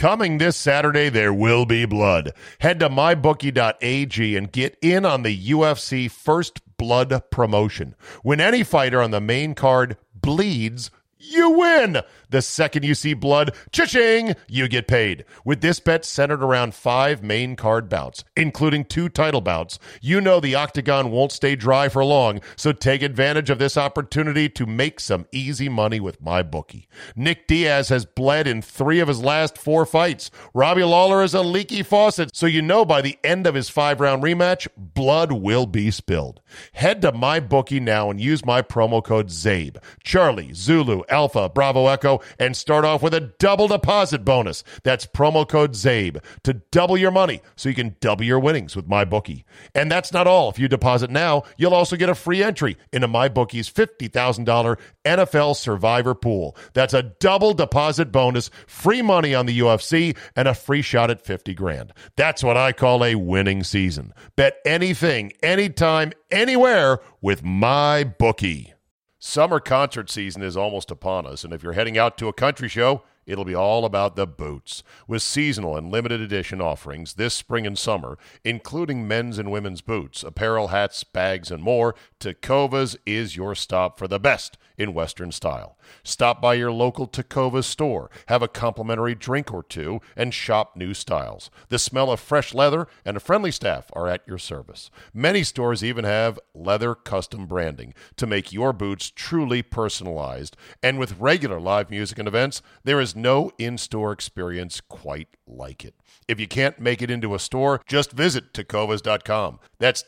Coming this Saturday, there will be blood. Head to mybookie.ag and get in on the UFC First Blood promotion. When any fighter on the main card bleeds, you win. The second you see blood, cha-ching, you get paid. With this bet centered around 5 main card bouts, including 2 title bouts, you know the octagon won't stay dry for long, so take advantage of this opportunity to make some easy money with MyBookie. Nick Diaz has bled in 3 of his last 4 fights. Robbie Lawler is a leaky faucet, so you know by the end of his 5-round rematch, blood will be spilled. Head to MyBookie now and use my promo code ZABE. Charlie, Zulu, Alpha, Bravo, Echo, and start off with a double deposit bonus. That's promo code ZABE to double your money so you can double your winnings with MyBookie. And that's not all. If you deposit now, you'll also get a free entry into MyBookie's $50,000 NFL Survivor Pool. That's a double deposit bonus, free money on the UFC, and a free shot at $50,000. That's what I call a winning season. Bet anything, anytime, anywhere with MyBookie. Summer concert season is almost upon us, and if you're heading out to a country show, it'll be all about the boots. With seasonal and limited edition offerings this spring and summer, including men's and women's boots, apparel, hats, bags, and more, Tecovas is your stop for the best in Western style. Stop by your local Tecovas store, have a complimentary drink or two, and shop new styles. The smell of fresh leather and a friendly staff are at your service. Many stores even have leather custom branding to make your boots truly personalized. And with regular live music and events, there is no in-store experience quite like it. If you can't make it into a store, just visit Tecovas.com. That's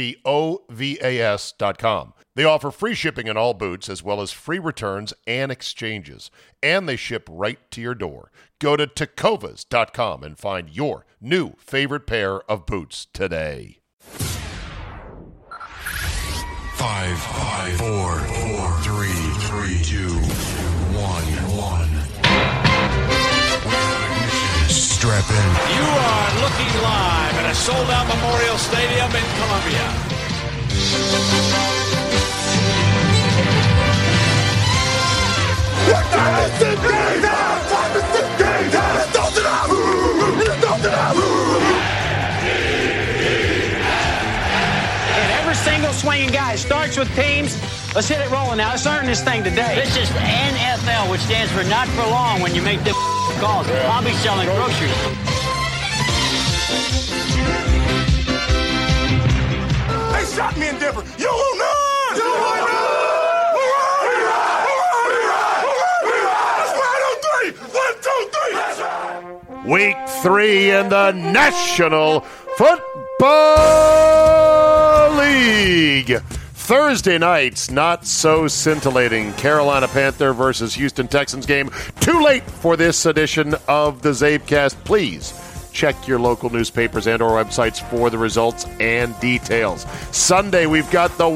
Tecovas.com. They offer free shipping on all boots as well as free returns and exchanges. And they ship right to your door. Go to Tecovas.com and find your new favorite pair of boots today. 5, 4, 3, 2, 1. Strap in. You are looking live at a sold-out Memorial Stadium in Columbia. And every single swinging guy starts with teams. Let's hit it rolling now. Let's earn this thing today. This is NFL, which stands for not for long when you make the calls. I'll be selling groceries. They shot me in Denver. You will not! You will not! Week 3 in the National Football League. Thursday night's not so scintillating Carolina Panther versus Houston Texans game. Too late for this edition of the Zabecast. Please check your local newspapers and or websites for the results and details. Sunday, we've got the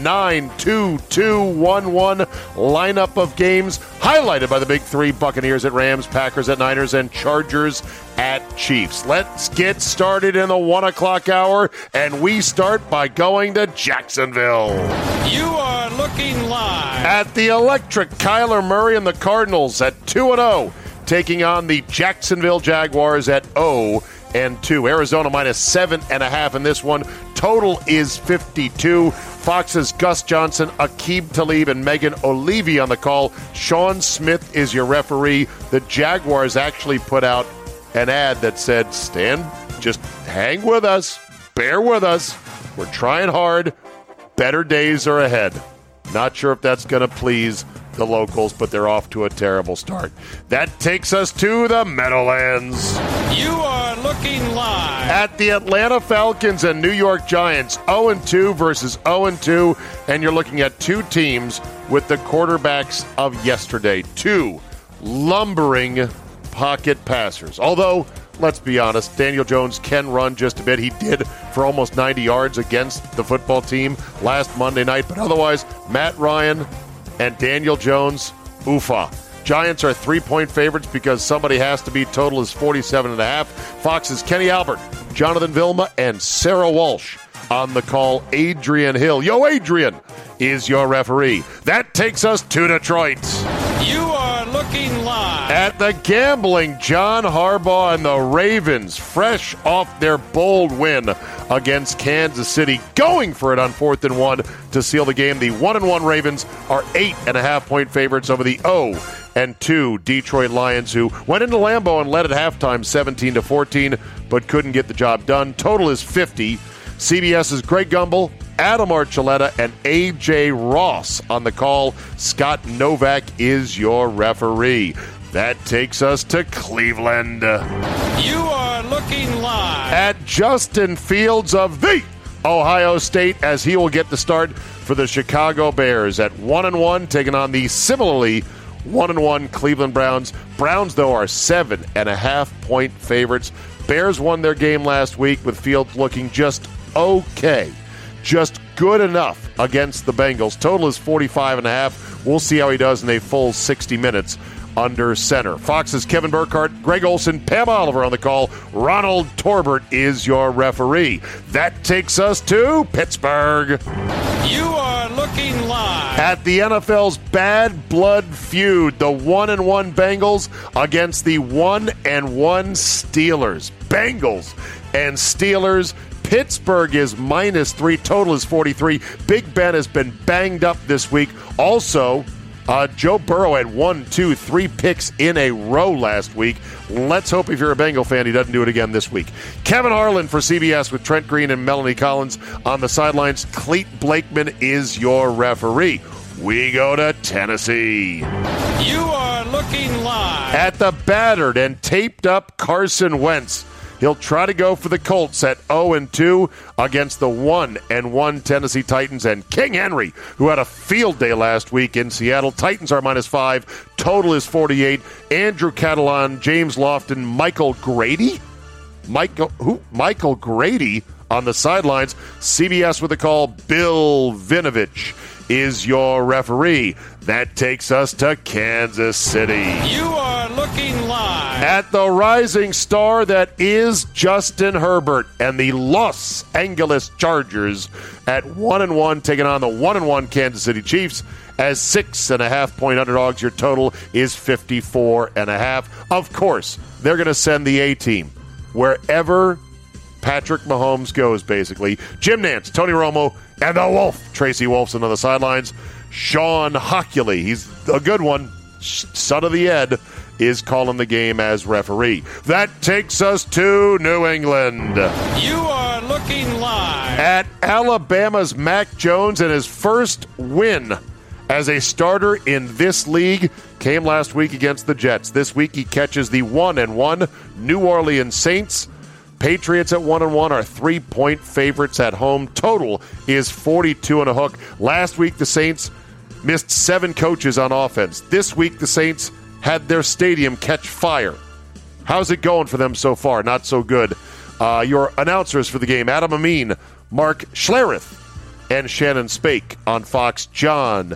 1-9-2-2-1-1 lineup of games, highlighted by the big 3: Buccaneers at Rams, Packers at Niners, and Chargers at Chiefs. Let's get started in the 1 o'clock hour, and we start by going to Jacksonville. You are looking live At the electric, Kyler Murray and the Cardinals at 2-0. Taking on the Jacksonville Jaguars at 0-2. Arizona minus 7.5 in this one. Total is 52. Fox's Gus Johnson, Aqib Talib, and Megan O'Leary on the call. Sean Smith is your referee. The Jaguars actually put out an ad that said, Stan, just hang with us. Bear with us. We're trying hard. Better days are ahead. Not sure if that's going to please the locals, but they're off to a terrible start. That takes us to the Meadowlands. You are looking live At the Atlanta Falcons and New York Giants, 0-2 versus 0-2, and you're looking at 2 teams with the quarterbacks of yesterday. 2 lumbering pocket passers. Although, let's be honest, Daniel Jones can run just a bit. He did for almost 90 yards against the football team last Monday night, but otherwise, Matt Ryan and Daniel Jones, oofa. Giants are 3-point favorites because somebody has to be. Total is 47.5. Fox's Kenny Albert, Jonathan Vilma, and Sarah Walsh on the call. Adrian Hill, yo Adrian, is your referee. That takes us to Detroit. You are looking live At the gambling, John Harbaugh and the Ravens, fresh off their bold win against Kansas City, going for it on 4th and 1 to seal the game. The 1-1 Ravens are 8.5-point favorites over the 0-2 Detroit Lions, who went into Lambeau and led at halftime 17-14, but couldn't get the job done. Total is 50. CBS's Greg Gumbel, Adam Archuleta, and A.J. Ross on the call. Scott Novak is your referee. That takes us to Cleveland. You are looking live at Justin Fields of the Ohio State, as he will get the start for the Chicago Bears at 1-1, taking on the similarly 1-1 Cleveland Browns. Browns, though, are 7.5-point favorites. Bears won their game last week with Fields looking just okay, just good enough against the Bengals. Total is 45.5. We'll see how he does in a full 60 minutes under center. Fox's Kevin Burkhardt, Greg Olson, Pam Oliver on the call. Ronald Torbert is your referee. That takes us to Pittsburgh. You are looking live at the NFL's bad blood feud, the 1-1 Bengals against the 1-1 Steelers. Bengals and Steelers. Pittsburgh is -3. Total is 43. Big Ben has been banged up this week. Also, Joe Burrow had 3 picks in a row last week. Let's hope, if you're a Bengal fan, he doesn't do it again this week. Kevin Harlan for CBS with Trent Green and Melanie Collins on the sidelines. Clete Blakeman is your referee. We go to Tennessee. You are looking live at the battered and taped up Carson Wentz. He'll try to go for the Colts at 0-2 against the 1-1 Tennessee Titans and King Henry, who had a field day last week in Seattle. Titans are -5. Total is 48. Andrew Catalan, James Lofton, Michael Grady? Michael Grady on the sidelines. CBS with a call. Bill Vinovich is your referee. That takes us to Kansas City. You are looking live at the rising star that is Justin Herbert and the Los Angeles Chargers at 1-1, taking on the 1-1 Kansas City Chiefs as 6.5-point underdogs. Your total is 54.5. Of course, they're going to send the A-team wherever Patrick Mahomes goes, basically. Jim Nantz, Tony Romo, and the Wolf, Tracy Wolfson on the sidelines. Sean Hockley, he's a good one, son of the Ed, is calling the game as referee. That takes us to New England. You are looking live at Alabama's Mac Jones, and his first win as a starter in this league came last week against the Jets. This week he catches the 1-1 New Orleans Saints. Patriots at 1-1 are 3-point favorites at home. Total is 42 and a hook. Last week the Saints missed 7 coaches on offense. This week the Saints had their stadium catch fire. How's it going for them so far? Not so good. Your announcers for the game, Adam Amin, Mark Schlereth, and Shannon Spake on Fox. John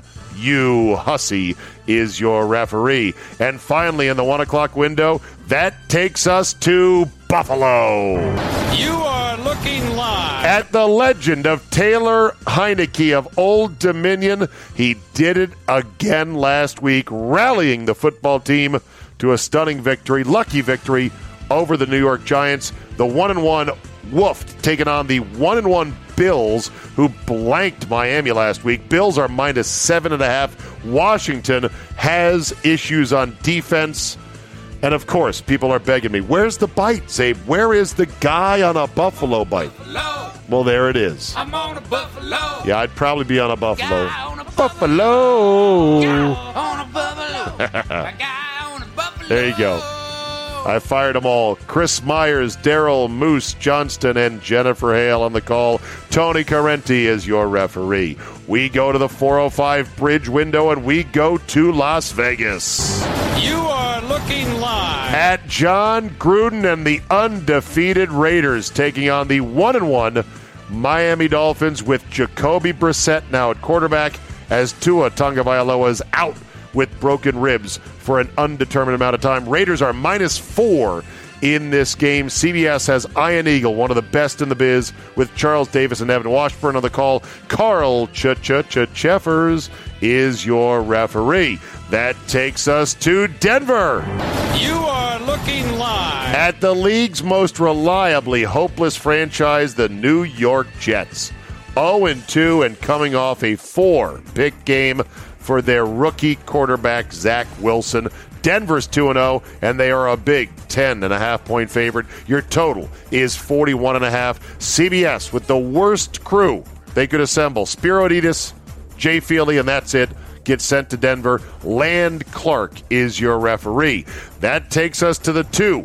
Hussey is your referee. And finally, in the 1 o'clock window, that takes us to Buffalo. You are looking live at the legend of Taylor Heineke of Old Dominion. He did it again last week, rallying the football team to a stunning victory, lucky victory over the New York Giants. The 1-1 Wolf taking on the 1-1 Bills, who blanked Miami last week. Bills are -7.5. Washington has issues on defense. And, of course, people are begging me, where's the bite, Zabe? Where is the guy on a Buffalo bite? Buffalo. Well, there it is. I'm on a Buffalo. Yeah, I'd probably be on a Buffalo. Guy on a Buffalo. Guy on a Buffalo. A guy on a Buffalo. There you go. I fired them all. Chris Myers, Daryl Moose Johnston, and Jennifer Hale on the call. Tony Carenti is your referee. We go to the 405 bridge window, and we go to Las Vegas. You are looking live at John Gruden and the undefeated Raiders, taking on the 1-1 Miami Dolphins with Jacoby Brissett now at quarterback, as Tua Tagovailoa is out with broken ribs for an undetermined amount of time. Raiders are -4 in this game. CBS has Ian Eagle, one of the best in the biz, with Charles Davis and Evan Washburn on the call. Carl Cheffers is your referee. That takes us to Denver. You are looking live At the league's most reliably hopeless franchise, the New York Jets. 0-2 and coming off a 4-pick game for their rookie quarterback, Zach Wilson. Denver's 2-0, and they are a big 10.5-point favorite. Your total is 41.5. CBS with the worst crew they could assemble. Spiro Adidas, Jay Feely, and that's it. Get sent to Denver. Land Clark is your referee. That takes us to the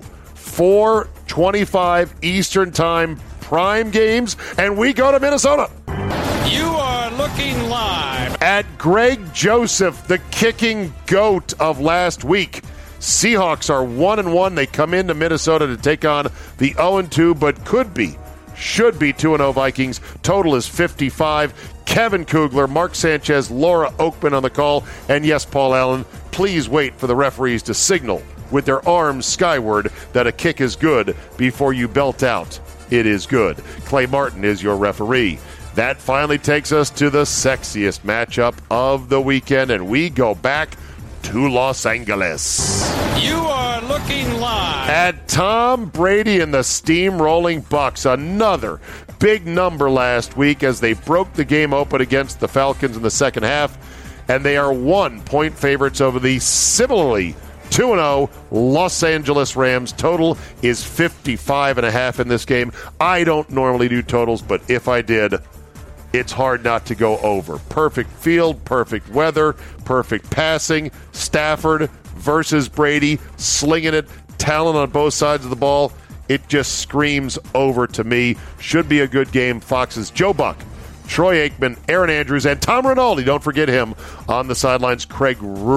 4:25 Eastern Time prime games, and we go to Minnesota. You are looking live At Greg Joseph, the kicking goat of last week. Seahawks are 1-1. They come into Minnesota to take on the 0-2, but should be 2-0 Vikings. Total is 55. Kevin Kugler, Mark Sanchez, Laura Oakman on the call. And yes, Paul Allen, please wait for the referees to signal with their arms skyward that a kick is good before you belt out, "It is good." Clay Martin is your referee. That finally takes us to the sexiest matchup of the weekend, and we go back to Los Angeles. You are looking live At Tom Brady and the steamrolling Bucks. Another big number last week as they broke the game open against the Falcons in the second half, and they are 1-point favorites over the similarly 2-0 Los Angeles Rams. Total is 55.5 in this game. I don't normally do totals, but if I did, it's hard not to go over. Perfect field, perfect weather, perfect passing. Stafford versus Brady, slinging it, talent on both sides of the ball. It just screams over to me. Should be a good game. Fox's Joe Buck, Troy Aikman, Aaron Andrews, and Tom Rinaldi. Don't forget him on the sidelines. Craig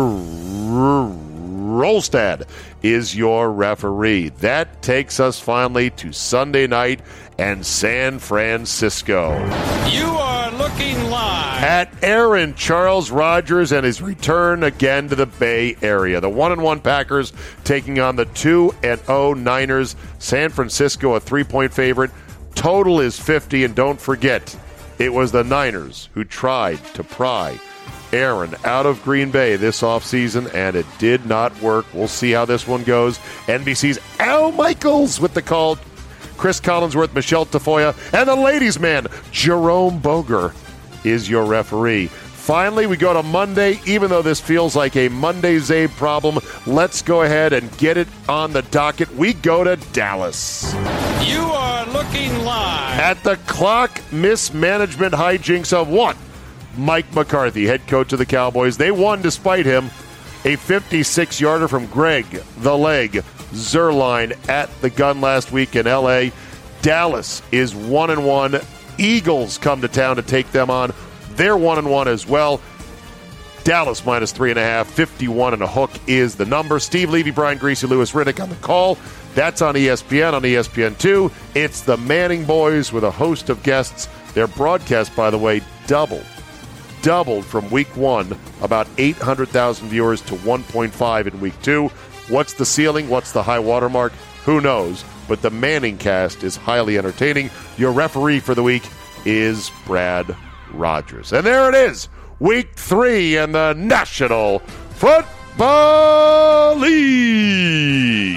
Rolstad is your referee. That takes us finally to Sunday night and San Francisco. You are looking live At Aaron Charles Rodgers and his return again to the Bay Area. The 1-1 Packers taking on the 2-0 Niners. San Francisco a 3-point favorite. Total is 50, and don't forget, it was the Niners who tried to pry Aaron out of Green Bay this offseason, and it did not work. We'll see how this one goes. NBC's Al Michaels with the call. Chris Collinsworth, Michelle Tafoya, and the ladies' man, Jerome Boger, is your referee. Finally, we go to Monday. Even though this feels like a Monday Zabe problem, let's go ahead and get it on the docket. We go to Dallas. You are looking live At the clock mismanagement hijinks of one, Mike McCarthy, head coach of the Cowboys. They won despite him. A 56-yarder from Greg the Leg Zuerlein at the gun last week in L.A. Dallas is 1-1. Eagles come to town to take them on. They're 1-1 as well. Dallas minus 3.5. 51 and a hook is the number. Steve Levy, Brian Greasy, Lewis Riddick on the call. That's on ESPN, on ESPN2. It's the Manning Boys with a host of guests. Their broadcast, by the way, doubled from week one, about 800,000 viewers to 1.5 in week two. What's the ceiling? What's the high watermark? Who knows? But the Manning cast is highly entertaining. Your referee for the week is Brad Rogers. And there it is, week 3 in the National Football League.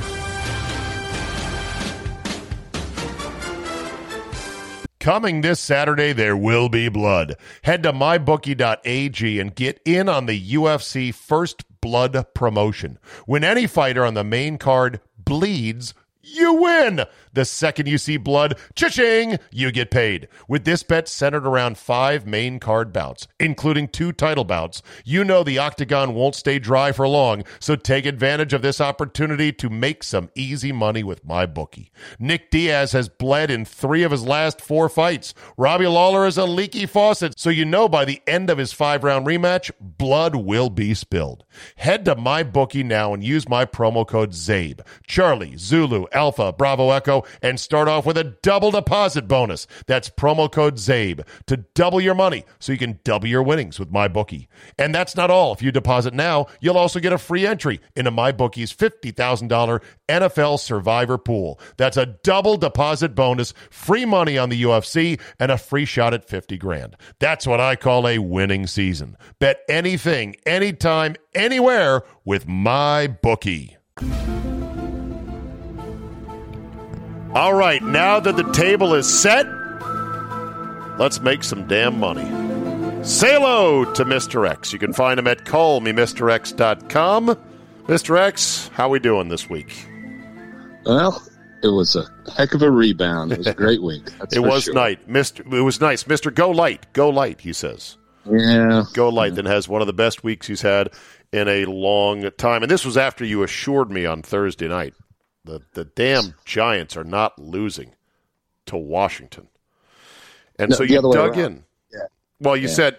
Coming this Saturday, there will be blood. Head to mybookie.ag and get in on the UFC First Blood promotion. When any fighter on the main card bleeds, you win. The second you see blood, cha-ching, you get paid. With this bet centered around 5 main card bouts, including 2 title bouts, you know the octagon won't stay dry for long, so take advantage of this opportunity to make some easy money with MyBookie. Nick Diaz has bled in 3 of his last 4 fights. Robbie Lawler is a leaky faucet, so you know by the end of his 5-round rematch, blood will be spilled. Head to MyBookie now and use my promo code ZABE. Charlie, Zulu, Alpha, Bravo, Echo, and start off with a double deposit bonus. That's promo code ZABE to double your money so you can double your winnings with MyBookie. And that's not all. If you deposit now, you'll also get a free entry into MyBookie's $50,000 NFL Survivor Pool. That's a double deposit bonus, free money on the UFC, and a free shot at $50,000. That's what I call a winning season. Bet anything, anytime, anywhere with MyBookie. All right, now that the table is set, let's make some damn money. Say hello to Mr. X. You can find him at callmemrx.com. Mr. X, how we doing this week? Well, it was a heck of a rebound. It was a great week. It was nice. Mr. Go Light, he says. Yeah. Go Light then has one of the best weeks he's had in a long time. And this was after you assured me on Thursday night. The damn Giants are not losing to Washington. And so you dug in. Yeah. Well, you said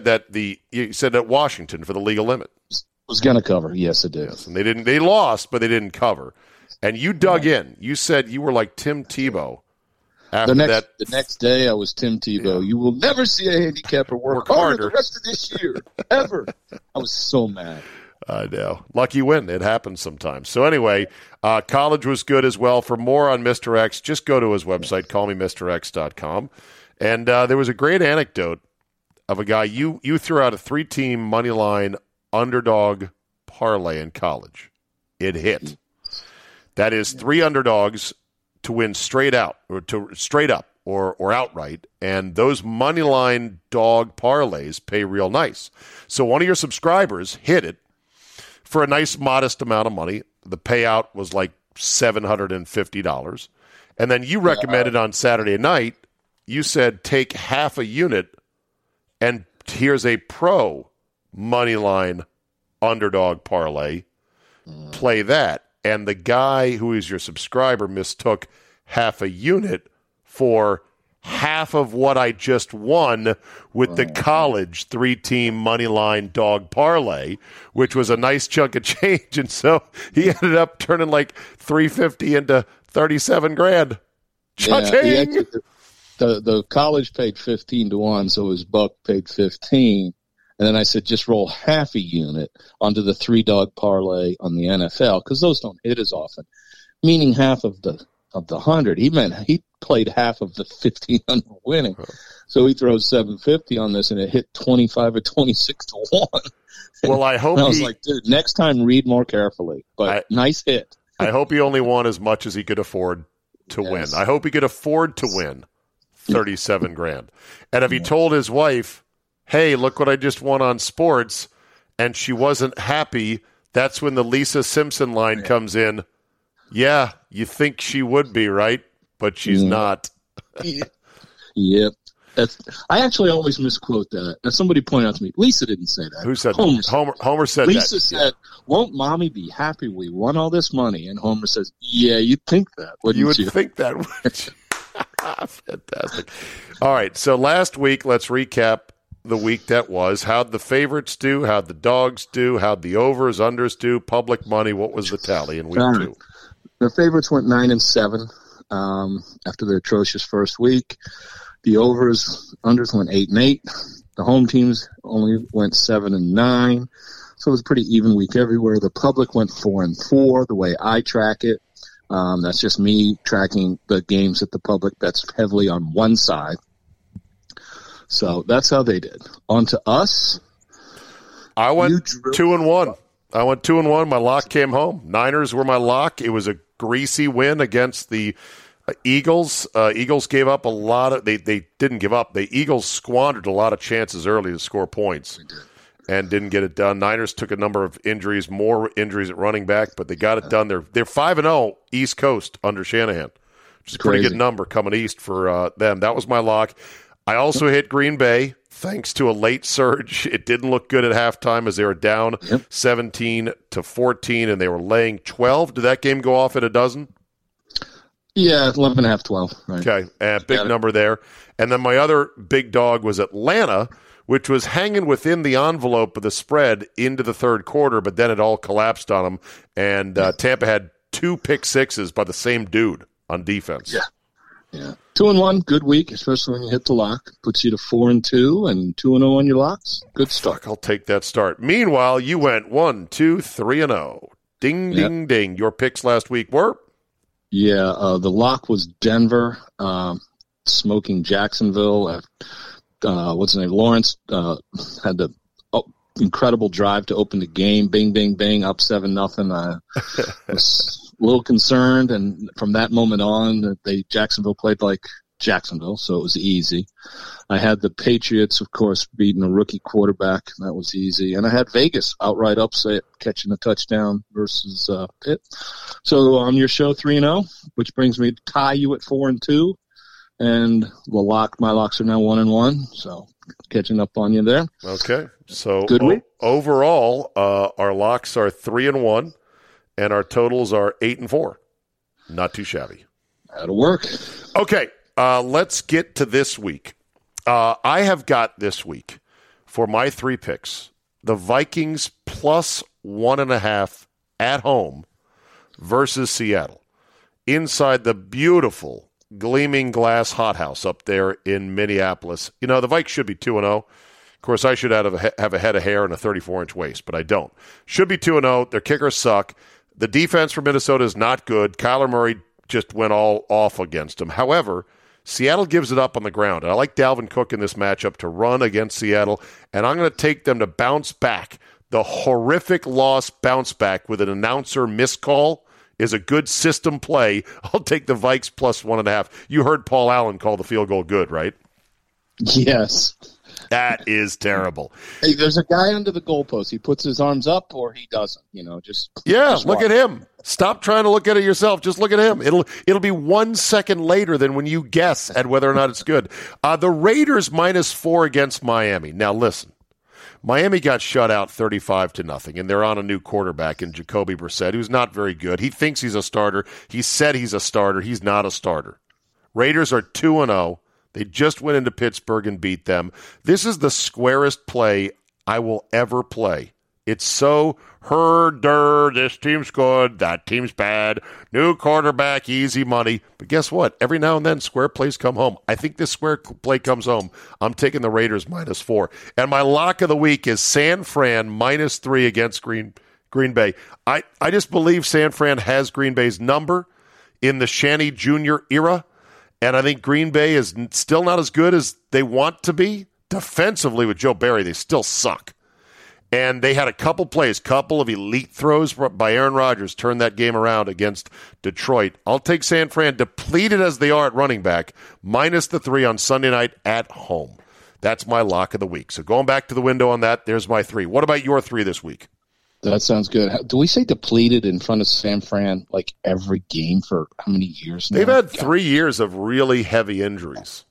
that Washington for the legal limit was going to cover. Yes, it did. Yes, and they lost, but they didn't cover. And you dug in. You said you were like Tim Tebow. After the next day, I was Tim Tebow. Yeah. You will never see a handicapper work harder the rest of this year, ever. I was so mad. I know. Lucky win. It happens sometimes. So anyway, college was good as well. For more on Mr. X, just go to his website, callmemrx.com. And there was a great anecdote of a guy. You threw out a 3-team money line underdog parlay in college. It hit. That is 3 underdogs to win straight up or outright, and those money line dog parlays pay real nice. So one of your subscribers hit it for a nice modest amount of money. The payout was like $750, and then you recommended on Saturday night. You said take half a unit, and here's a pro money line underdog parlay. Play that. And the guy who is your subscriber mistook half a unit for half of what I just won with the college 3-team money line dog parlay, which was a nice chunk of change. And so he ended up turning like $350 into $37,000. Yeah, the college paid 15-1, so his buck paid 15. And then I said, just roll half a unit onto the 3-dog parlay on the NFL, because those don't hit as often, meaning half of the 100. He meant he played half of the 1,500 winning. So he throws $750 on this, and it hit 25 or 26 to 1. Well, I hope I was like, dude, next time read more carefully. But nice hit. I hope he only won as much as he could afford to win. I hope he could afford to win $37,000. And if he told his wife, hey, look what I just won on sports, and she wasn't happy, that's when the Lisa Simpson line comes in. Yeah, you think she would be, right? But she's not. Yep. I actually always misquote that. And somebody pointed out to me, Lisa didn't say that. Who said that? Homer said that. Lisa said, won't mommy be happy we won all this money? And Homer says, yeah, you'd think that, wouldn't you? You would think that, wouldn't you? Fantastic. All right, so last week, let's recap the week that was. How'd the favorites do? How'd the dogs do? How'd the overs, unders do? Public money, what was the tally in week 2? The favorites went 9-7 after their atrocious first week. The unders went 8-8. The home teams only went 7-9. So it was a pretty even week everywhere. The public went 4-4, the way I track it. That's just me tracking the games that the public bets heavily on one side. So that's how they did. On to us. I went 2-1. I went 2-1. My lock came home. Niners were my lock. It was a greasy win against the Eagles. Eagles gave up a lot of. They didn't give up. The Eagles squandered a lot of chances early to score points and didn't get it done. Niners took a number of injuries, more injuries at running back, but they got it done. They're 5-0 East Coast under Shanahan, which is a pretty good number coming east for them. That was my lock. I also hit Green Bay thanks to a late surge. It didn't look good at halftime as they were down 17-14, and they were laying 12. Did that game go off at a dozen? Yeah, 11.5, 12. Right. Okay, big number there. And then my other big dog was Atlanta, which was hanging within the envelope of the spread into the third quarter, but then it all collapsed on them, and Tampa had 2 pick sixes by the same dude on defense. Yeah. 2-1, good week, especially when you hit the lock. Puts you to 4-2 and 2-0 on your locks. Good start. I'll take that start. Meanwhile, you went 1, 2, 3-0. Ding, ding, ding. Your picks last week were? Yeah, the lock was Denver, smoking Jacksonville. What's his name? Lawrence had the incredible drive to open the game. Bing, bing, bing, up 7-0. I was a little concerned, and from that moment on, Jacksonville played like Jacksonville, so it was easy. I had the Patriots, of course, beating a rookie quarterback. That was easy. And I had Vegas outright upset, catching a touchdown versus Pitt. So on your show, 3-0, which brings me to tie you at 4-2. And my locks are now 1-1. So catching up on you there. Okay. So good week. Overall, our locks are 3-1, and our totals are 8-4. Not too shabby. That'll work. Okay. Let's get to this week. I have got this week for my 3 picks, the Vikings plus 1.5 at home versus Seattle inside the beautiful gleaming glass hothouse up there in Minneapolis. You know, the Vikes should be 2-0. Of course, I should have a head of hair and a 34-inch waist, but I don't. Should be 2-0. Their kickers suck. The defense for Minnesota is not good. Kyler Murray just went all off against them. However, Seattle gives it up on the ground. And I like Dalvin Cook in this matchup to run against Seattle, and I'm going to take them to bounce back. The horrific loss bounce back with an announcer miscall is a good system play. I'll take the Vikes plus 1.5. You heard Paul Allen call the field goal good, right? Yes. That is terrible. Hey, there's a guy under the goalpost. He puts his arms up or he doesn't. Just look at him. Stop trying to look at it yourself. Just look at him. It'll be 1 second later than when you guess at whether or not it's good. The Raiders -4 against Miami. Now listen, Miami got shut out 35-0, and they're on a new quarterback in Jacoby Brissett, who's not very good. He thinks he's a starter. He said he's a starter. He's not a starter. Raiders are 2-0. They just went into Pittsburgh and beat them. This is the squarest play I will ever play. It's so herder. This team's good. That team's bad. New quarterback, easy money. But guess what? Every now and then, square plays come home. I think this square play comes home. I'm taking the Raiders -4. And my lock of the week is San Fran -3 against Green Bay. I just believe San Fran has Green Bay's number in the Shanny Jr. era. And I think Green Bay is still not as good as they want to be. Defensively with Joe Barry, they still suck. And they had a couple of elite throws by Aaron Rodgers, turned that game around against Detroit. I'll take San Fran, depleted as they are at running back, -3 on Sunday night at home. That's my lock of the week. So going back to the window on that, there's my 3. What about your 3 this week? That sounds good. Do we say depleted in front of San Fran like every game for how many years now? They've had 3 years of really heavy injuries.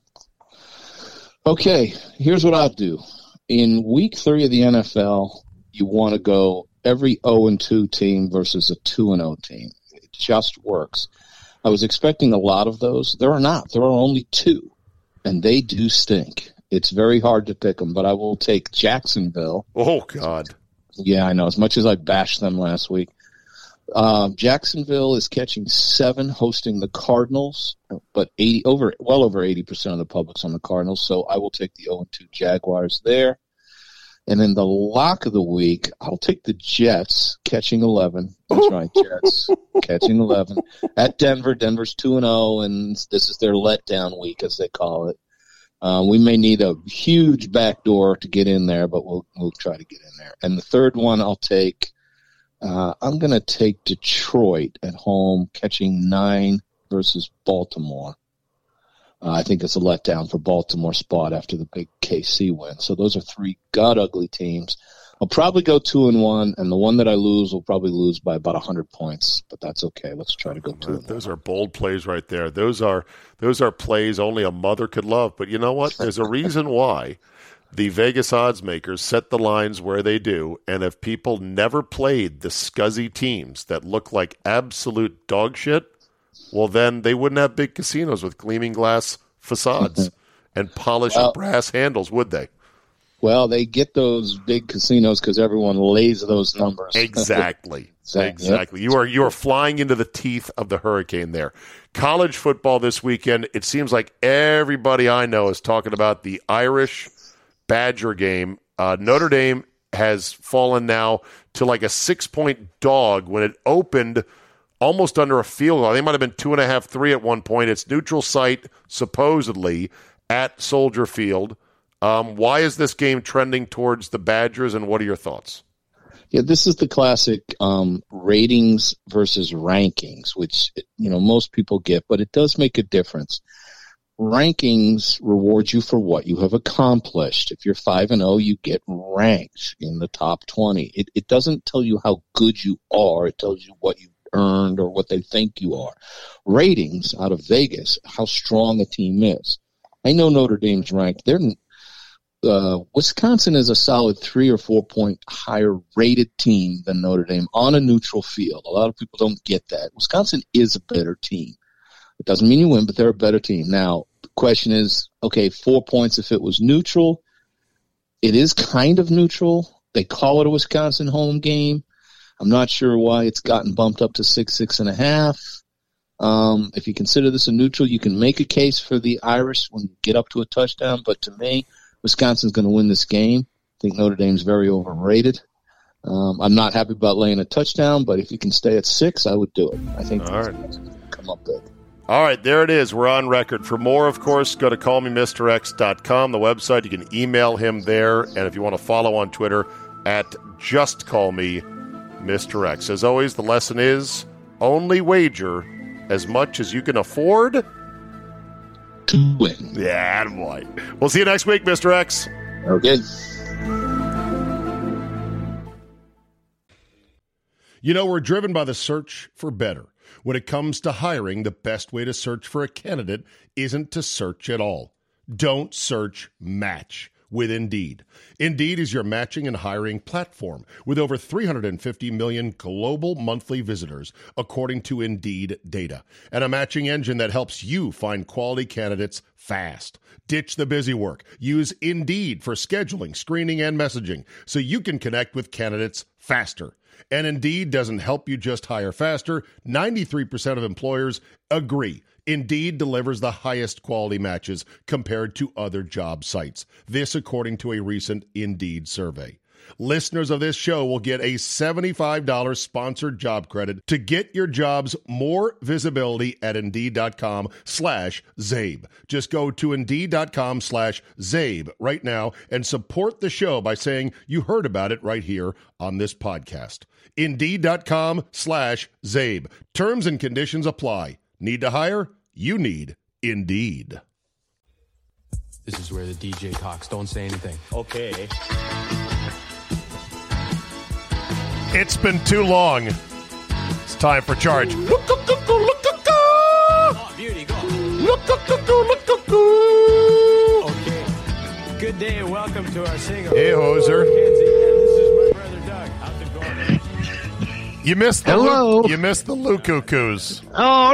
Okay, here's what I'll do. In week 3 of the NFL, you want to go every 0-2 team versus a 2-0 team. It just works. I was expecting a lot of those. There are not. There are only 2, and they do stink. It's very hard to pick them, but I will take Jacksonville. Oh, God. Yeah, I know. As much as I bashed them last week. Jacksonville is catching 7, hosting the Cardinals, but well over 80% of the public's on the Cardinals, so I will take the 0-2 Jaguars there. And then the lock of the week, I'll take the Jets catching 11. That's right, Jets catching 11 at Denver. Denver's 2-0, and this is their letdown week, as they call it. We may need a huge backdoor to get in there, but we'll try to get in there. And the third one, I'll take. I'm going to take Detroit at home, catching 9 versus Baltimore. I think it's a letdown for Baltimore spot after the big KC win. So those are 3 god-ugly teams. I'll probably go 2-1, and the one that I lose will probably lose by about 100 points, but that's okay. Let's try to go 2-1. Those are bold plays right there. Those are plays only a mother could love. But you know what? There's a reason why the Vegas odds makers set the lines where they do, and if people never played the scuzzy teams that look like absolute dog shit, well, then they wouldn't have big casinos with gleaming glass facades and polished brass handles, would they? Well, they get those big casinos because everyone lays those numbers. Exactly. Exactly. Yep. You are flying into the teeth of the hurricane there. College football this weekend, it seems like everybody I know is talking about the Irish Badger game. Notre Dame has fallen now to like a 6-point dog when it opened almost under a field goal. They might have been 2.5, 3 at one point. It's neutral site, supposedly, at Soldier Field. Why is this game trending towards the Badgers, and what are your thoughts? Yeah, this is the classic ratings versus rankings, which most people get, but it does make a difference. Rankings reward you for what you have accomplished. If you're 5-0, you get ranked in the top 20. It doesn't tell you how good you are. It tells you what you earned or what they think you are. Ratings out of Vegas, how strong a team is. I know Notre Dame's ranked. Wisconsin is a solid 3 or 4 point higher rated team than Notre Dame on a neutral field. A lot of people don't get that. Wisconsin is a better team. It doesn't mean you win, but they're a better team. Now, the question is, okay, 4 points if it was neutral. It is kind of neutral. They call it a Wisconsin home game. I'm not sure why it's gotten bumped up to 6.5. If you consider this a neutral, you can make a case for the Irish when you get up to a touchdown. But to me, Wisconsin's going to win this game. I think Notre Dame's very overrated. I'm not happy about laying a touchdown, but if you can stay at 6, I would do it. I think come up big. All right, there it is. We're on record. For more, of course, go to callmemrx.com, the website. You can email him there. And if you want to follow on Twitter, at JustCallMeMrX. As always, the lesson is only wager as much as you can afford to win. Yeah, boy. We'll see you next week, Mr. X. Okay. We're driven by the search for better. When it comes to hiring, the best way to search for a candidate isn't to search at all. Don't search, match with Indeed. Indeed is your matching and hiring platform with over 350 million global monthly visitors, according to Indeed data, and a matching engine that helps you find quality candidates fast. Ditch the busy work. Use Indeed for scheduling, screening, and messaging so you can connect with candidates faster. And Indeed doesn't help you just hire faster. 93% of employers agree Indeed delivers the highest quality matches compared to other job sites. This according to a recent Indeed survey. Listeners of this show will get a $75 sponsored job credit to get your jobs more visibility at Indeed.com/Zabe. Just go to Indeed.com/Zabe right now and support the show by saying you heard about it right here on this podcast. Indeed.com/Zabe. Terms and conditions apply. Need to hire? You need Indeed. This is where the DJ talks. Don't say anything. Okay. It's been too long. It's time for charge. Oh, beauty, go. Okay. Good day and welcome to our single. Hey, Hoser. This is my brother Doug. How's it going? You missed the Hello. You missed the Lucucus. Oh,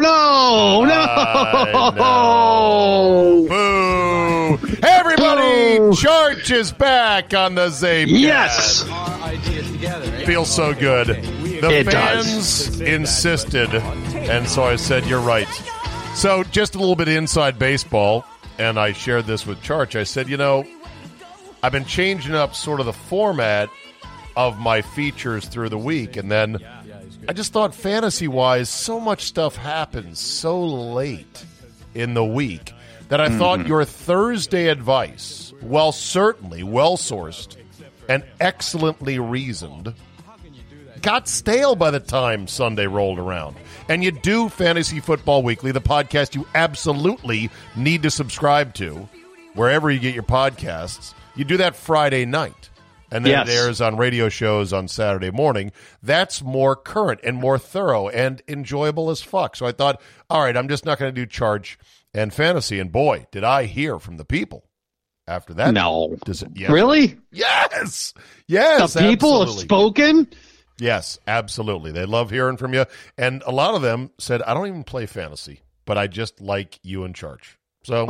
no. Boo! Everybody, Boo. Charge is back on the Zabe. Yes. Our ideas together. Eh? Feels so good. The It fans does. insisted, and so I said, you're right. So just a little bit inside baseball, and I shared this with Charge. I said, I've been changing up sort of the format of my features through the week, and then I just thought fantasy-wise, so much stuff happens so late in the week that I thought your Thursday advice, while certainly well-sourced and excellently reasoned, got stale by the time Sunday rolled around. And you do Fantasy Football Weekly, the podcast you absolutely need to subscribe to, wherever you get your podcasts. You do that Friday night. And then it airs on radio shows on Saturday morning. That's more current and more thorough and enjoyable as fuck. So I thought, all right, I'm just not going to do Charge and Fantasy. And boy, did I hear from the people after that. No. Yes. Really? Yes. Yes. The people absolutely. have spoken? Yes, absolutely. They love hearing from you. And a lot of them said, I don't even play fantasy, but I just like you in Charge. So,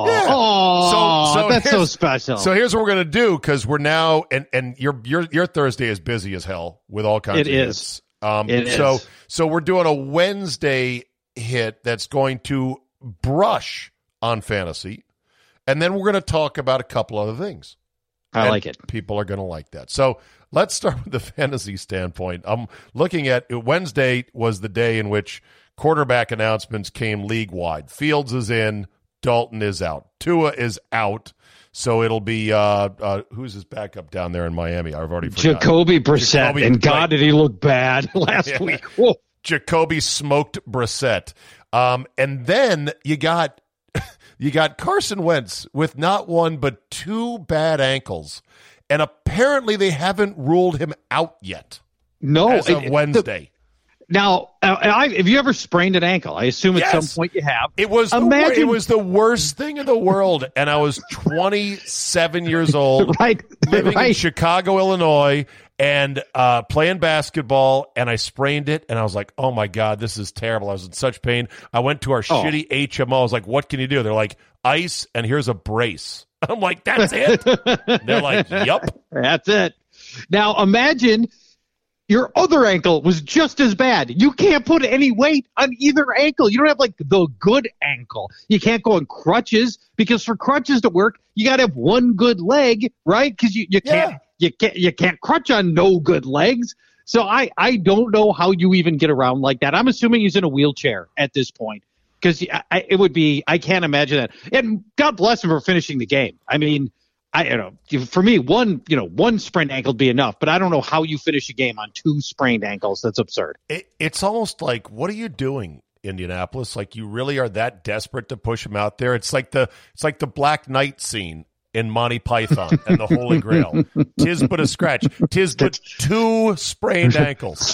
that's so special. So here's what we're going to do, because we're now, and your Thursday is busy as hell with all kinds of hits. It is. So we're doing a Wednesday hit that's going to brush on fantasy, and then we're going to talk about a couple other things. I like it. People are going to like that. So let's start with the fantasy standpoint. I'm looking at Wednesday was the day in which quarterback announcements came league-wide. Fields is in. Dalton is out. Tua is out. So it'll be who's his backup down there in Miami? I've already forgotten. Jacoby Brissett. And God, did he look bad last week. Whoa. Jacoby smoked Brissett. And then you got Carson Wentz with not one but two bad ankles. And apparently they haven't ruled him out yet. No. As of Wednesday. Now, have you ever sprained an ankle? I assume at some point you have. It was the worst thing in the world, and I was 27 years old, living in Chicago, Illinois, and playing basketball, and I sprained it, and I was like, oh, my God, this is terrible. I was in such pain. I went to our shitty HMO. I was like, what can you do? They're like, ice, and here's a brace. I'm like, that's it? They're like, yup. That's it. Now, imagine your other ankle was just as bad. You can't put any weight on either ankle. You don't have, like, the good ankle. You can't go on crutches, because for crutches to work, you got to have one good leg, right? Because you can't crutch on no good legs. So I don't know how you even get around like that. I'm assuming he's in a wheelchair at this point, because I can't imagine that. And God bless him for finishing the game. I mean, for me, one sprained ankle would be enough, but I don't know how you finish a game on two sprained ankles. That's absurd. It's almost like, what are you doing, Indianapolis? Like, you really are that desperate to push him out there? It's like the Black Knight scene in Monty Python and the Holy Grail. 'Tis but a scratch. 'Tis but two sprained ankles.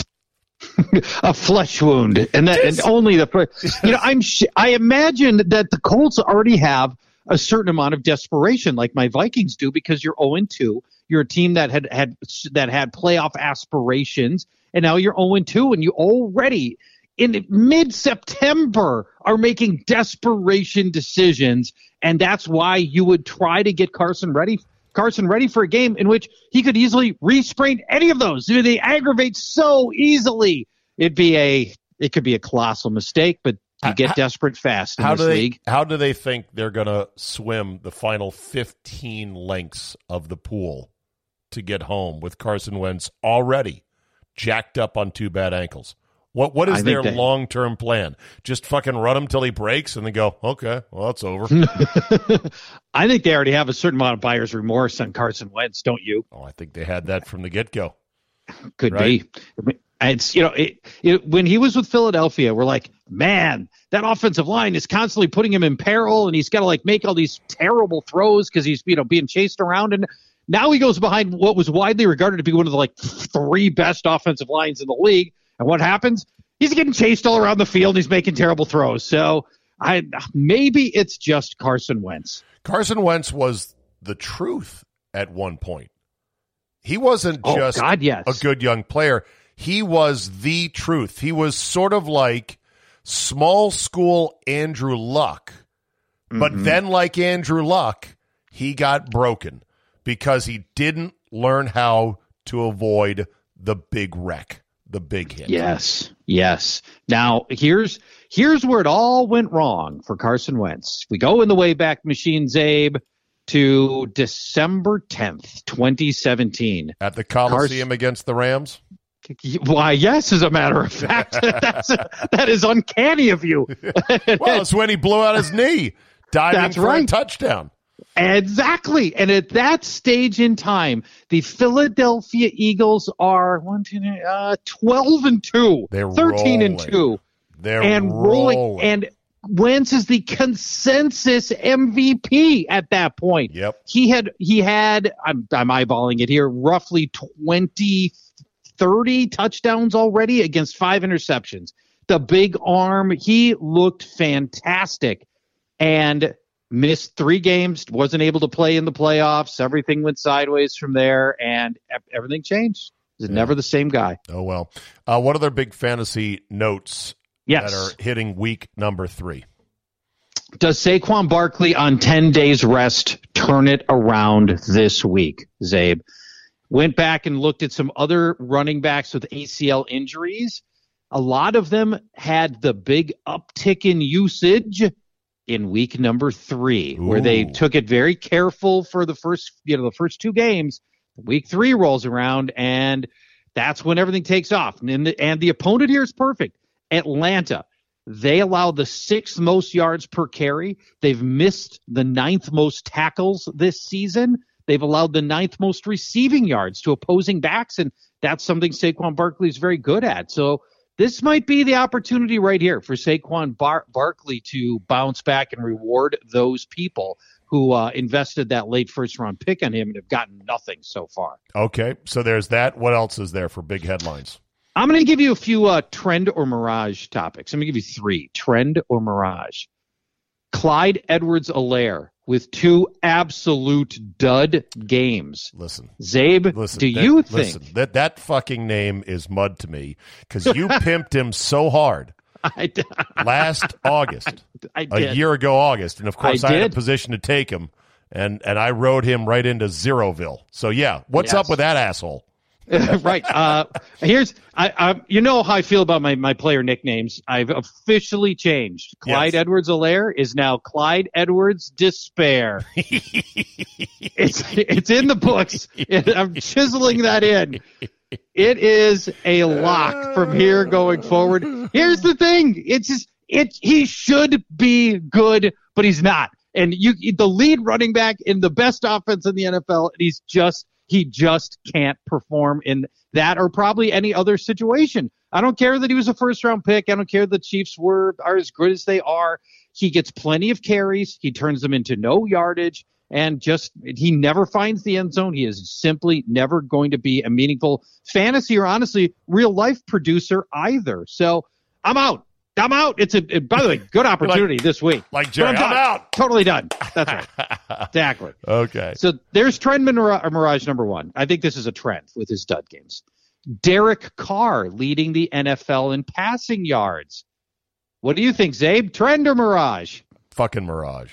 A flesh wound, and only the. I imagine that the Colts already have a certain amount of desperation, like my Vikings do, because you're 0-2. You're a team that had playoff aspirations, and now you're 0-2, and you already in mid-September are making desperation decisions, and that's why you would try to get Carson ready for a game in which he could easily re-sprain any of those. They aggravate so easily. It could be a colossal mistake, but you get desperate fast in this league. How do they think they're going to swim the final 15 lengths of the pool to get home with Carson Wentz already jacked up on two bad ankles? What is their long-term plan? Just fucking run him till he breaks and then go, okay, well, it's over. I think they already have a certain amount of buyer's remorse on Carson Wentz, don't you? Oh, I think they had that from the get-go. Could be. It's when he was with Philadelphia, we're like, man, that offensive line is constantly putting him in peril, and he's got to make all these terrible throws because he's being chased around. And now he goes behind what was widely regarded to be one of the three best offensive lines in the league. And what happens? He's getting chased all around the field. And he's making terrible throws. So maybe it's just Carson Wentz. Carson Wentz was the truth at one point. He wasn't just a good young player. He was the truth. He was sort of like small school Andrew Luck. But then, like Andrew Luck, he got broken because he didn't learn how to avoid the big wreck, the big hit. Yes. Now, here's where it all went wrong for Carson Wentz. We go in the Wayback Machine, Zabe, to December 10th, 2017. At the Coliseum against the Rams? Why, yes, as a matter of fact. That is uncanny of you. Well, it's when he blew out his knee, diving for a touchdown. Exactly. And at that stage in time, the Philadelphia Eagles are 12-2. They're 13-2. They're rolling. And Wentz is the consensus MVP at that point. Yep. He had I'm eyeballing it here, roughly 30 touchdowns already against 5 interceptions. The big arm, he looked fantastic and missed 3 games, wasn't able to play in the playoffs. Everything went sideways from there, and everything changed. He's never the same guy. Oh, well. What other big fantasy notes that are hitting week number 3? Does Saquon Barkley on 10 days rest turn it around this week, Zabe? Went back and looked at some other running backs with ACL injuries. A lot of them had the big uptick in usage in week number 3, where they took it very careful for the first 2 games. Week 3 rolls around, and that's when everything takes off. And the opponent here is perfect. Atlanta. They allow the 6th most yards per carry. They've missed the 9th most tackles this season. They've allowed the 9th most receiving yards to opposing backs, and that's something Saquon Barkley is very good at. So this might be the opportunity right here for Saquon Barkley to bounce back and reward those people who invested that late first-round pick on him and have gotten nothing so far. Okay, so there's that. What else is there for big headlines? I'm going to give you a few trend or mirage topics. I'm going to give you 3, trend or mirage. Clyde Edwards-Helaire with 2 absolute dud games. Listen, Zabe, do you think that fucking name is mud to me because you pimped him so hard last August, a year ago August, and of course I had a position to take him, and I rode him right into Zeroville. So yeah, what's up with that asshole? Right. Here's you know how I feel about my player nicknames. I've officially changed. Clyde Edwards-Helaire is now Clyde Edwards Despair. It's in the books. I'm chiseling that in. It is a lock from here going forward. Here's the thing. He should be good, but he's not. And the lead running back in the best offense in the NFL, and he just can't perform in that or probably any other situation. I don't care that he was a first-round pick. I don't care the Chiefs are as good as they are. He gets plenty of carries. He turns them into no yardage, and he never finds the end zone. He is simply never going to be a meaningful fantasy or, honestly, real-life producer either. So I'm out. It's by the way, good opportunity this week. Like Jerry, I'm out. Totally done. That's right. Exactly. Okay. So there's trend mirage number 1. I think this is a trend with his dud games. Derek Carr leading the NFL in passing yards. What do you think, Zabe? Trend or mirage? Fucking mirage.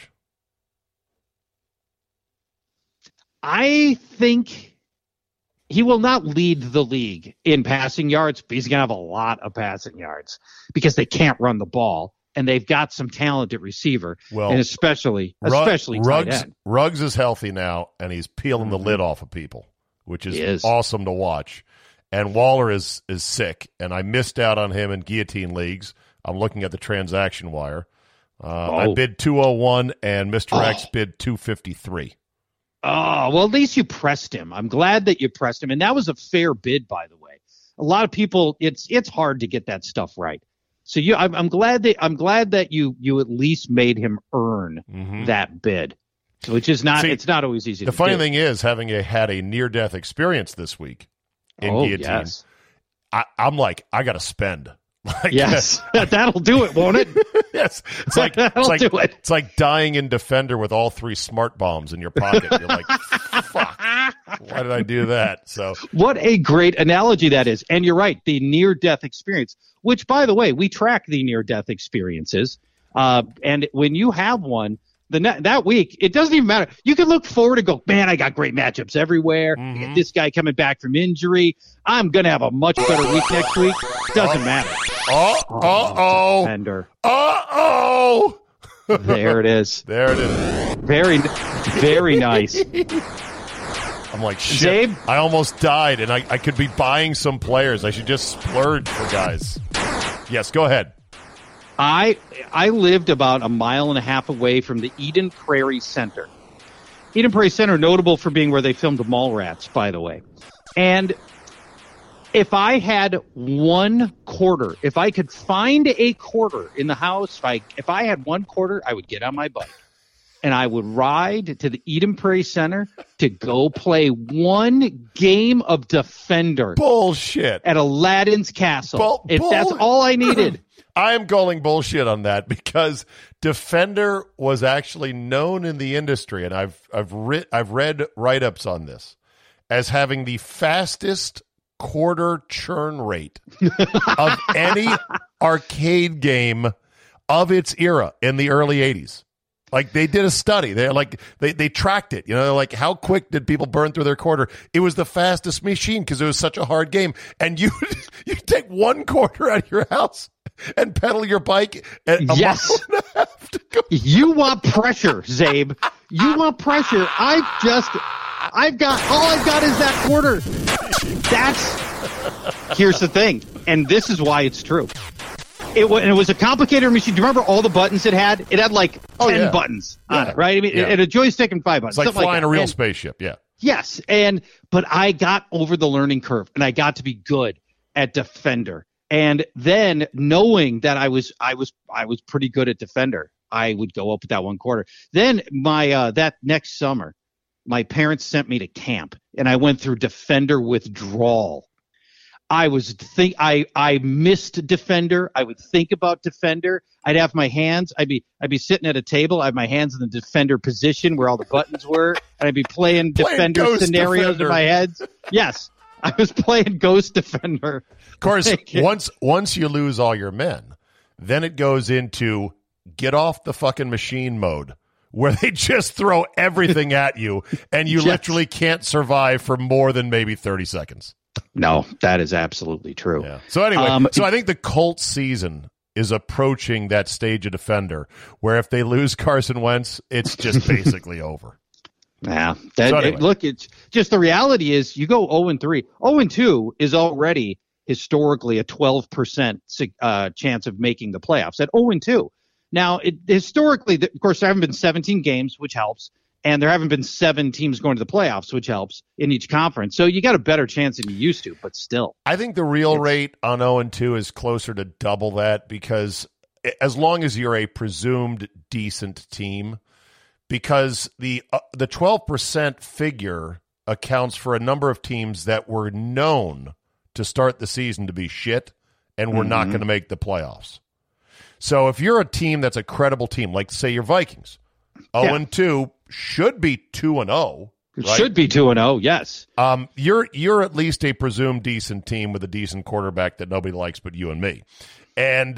I think he will not lead the league in passing yards, but he's going to have a lot of passing yards because they can't run the ball, and they've got some talented receiver, and especially tight end. Ruggs is healthy now, and he's peeling the lid off of people, which is awesome to watch. And Waller is sick, and I missed out on him in guillotine leagues. I'm looking at the transaction wire. I bid 201, and Mr. X bid 253. Oh, well, at least you pressed him. I'm glad that you pressed him. And that was a fair bid, by the way. A lot of people, it's hard to get that stuff right. So I'm glad that you at least made him earn that bid, which is not, it's not always easy to do. The funny thing is, having had a near-death experience this week in guillotine, yes. I'm like, I got to spend. Yes, that'll do it, won't it? Yes, it's like dying in Defender with all 3 smart bombs in your pocket. You're like, fuck, why did I do that? So, what a great analogy that is. And you're right, the near-death experience, which, by the way, we track the near-death experiences. And when you have one, that week, it doesn't even matter. You can look forward and go, man, I got great matchups everywhere. I got this guy coming back from injury. I'm going to have a much better week next week. Doesn't matter. Defender. There it is. There it is. Very, very nice. I'm like, shit, Zabe? I almost died, and I could be buying some players. I should just splurge for guys. Yes, go ahead. I lived about a mile and a half away from the Eden Prairie Center. Eden Prairie Center, notable for being where they filmed Mallrats, by the way. And if I had one quarter, if I could find a quarter in the house, if I had one quarter, I would get on my bike and I would ride to the Eden Prairie Center to go play one game of Defender. Bullshit. At Aladdin's Castle. If that's all I needed. I am calling bullshit on that because Defender was actually known in the industry, and I've read write-ups on this, as having the fastest quarter churn rate of any arcade game of its era in the early 80s. Like they did a study. They tracked it. They're like, how quick did people burn through their quarter? It was the fastest machine because it was such a hard game. And you take 1 quarter out of your house and pedal your bike at a mile and a half to go. You want pressure, Zabe. You want pressure. All I've got is that quarter. Here's the thing. And this is why it's true. It was a complicated machine. Do you remember all the buttons it had? It had like 10 buttons on it, right? I mean, and a joystick and 5 buttons. It's like flying a real spaceship, yeah. Yes, but I got over the learning curve, and I got to be good at Defender. And then knowing that I was pretty good at Defender, I would go up with that 1 quarter. Then that next summer, my parents sent me to camp, and I went through Defender withdrawal. I missed Defender. I would think about Defender. I'd have my hands. I'd be sitting at a table. I have my hands in the Defender position where all the buttons were, and I'd be playing Defender scenarios in my head. Yes, I was playing Ghost Defender. Of course, once you lose all your men, then it goes into get off the fucking machine mode, where they just throw everything at you, and you literally can't survive for more than maybe 30 seconds. No, that is absolutely true. Yeah. So anyway, I think the Colts season is approaching that stage of Defender where if they lose Carson Wentz, it's just basically over. Yeah. Look, it's just the reality is you go 0-3. 0-2 is already historically a 12% chance of making the playoffs at 0-2. Now, historically, of course, there haven't been 17 games, which helps. And there haven't been 7 teams going to the playoffs, which helps in each conference. So you got a better chance than you used to, but still. I think the real rate on 0-2 is closer to double that because as long as you're a presumed decent team, because the 12% figure accounts for a number of teams that were known to start the season to be shit and were not going to make the playoffs. So if you're a team that's a credible team, like say your Vikings, 0-2 should be 2-0. Right? Should be 2-0, yes. You're at least a presumed decent team with a decent quarterback that nobody likes but you and me. And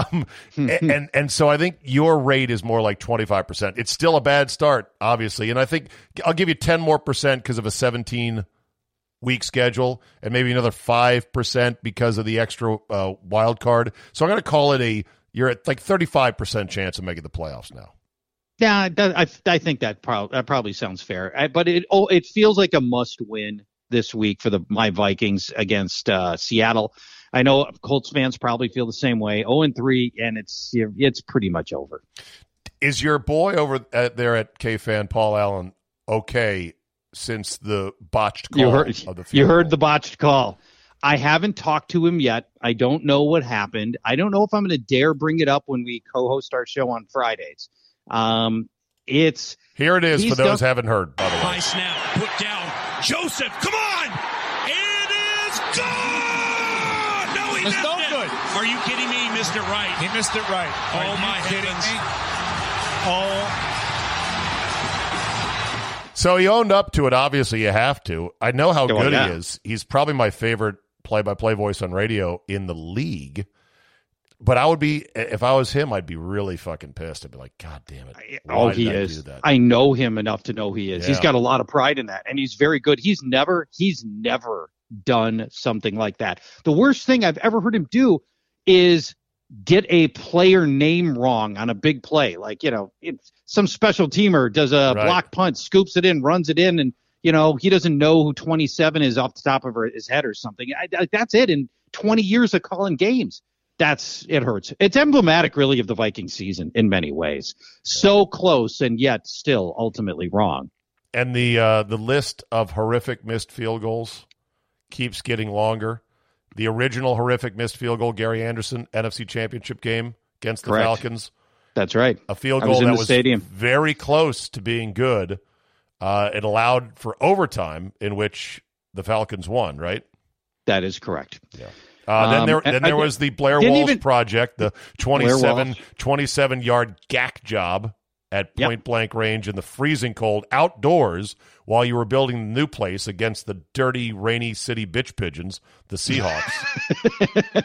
and so I think your rate is more like 25%. It's still a bad start, obviously. And I think I'll give you 10 more percent because of a 17-week schedule and maybe another 5% because of the extra wild card. So I'm going to call it you're at like 35% chance of making the playoffs now. Yeah, I think that probably sounds fair. But it feels like a must-win this week for my Vikings against Seattle. I know Colts fans probably feel the same way. 0-3, and it's pretty much over. Is your boy over there at KFan, Paul Allen, okay since the botched call of the field goal? You heard the botched call. I haven't talked to him yet. I don't know what happened. I don't know if I'm going to dare bring it up when we co-host our show on Fridays. Here it is for those who haven't heard, by the way. High snap, put down. Joseph, come on! It is gone! No, he missed it! Good. Are you kidding me? He missed it right. He missed it right. Oh, my heavens. So he owned up to it. Obviously, you have to. I know how good he is. He's probably my favorite play-by-play voice on radio in the league. But I would be, if I was him, I'd be really fucking pissed. I'd be like, God damn it. Oh, he is. I know him enough to know he is. Yeah. He's got a lot of pride in that, and he's very good. He's never done something like that. The worst thing I've ever heard him do is get a player name wrong on a big play. Like, some special teamer does a block punt, scoops it in, runs it in, and, he doesn't know who 27 is off the top of his head or something. That's it in 20 years of calling games. It hurts. It's emblematic, really, of the Vikings season in many ways. So close and yet still ultimately wrong. And the list of horrific missed field goals keeps getting longer. The original horrific missed field goal, Gary Anderson, NFC Championship game against the Falcons. That's right. A field goal that was very close to being good. It allowed for overtime in which the Falcons won, right? That is correct. Yeah. Then there was the Blair Walsh project, the 27-yard gack job at point-blank range in the freezing cold outdoors while you were building the new place against the dirty, rainy city bitch pigeons, the Seahawks.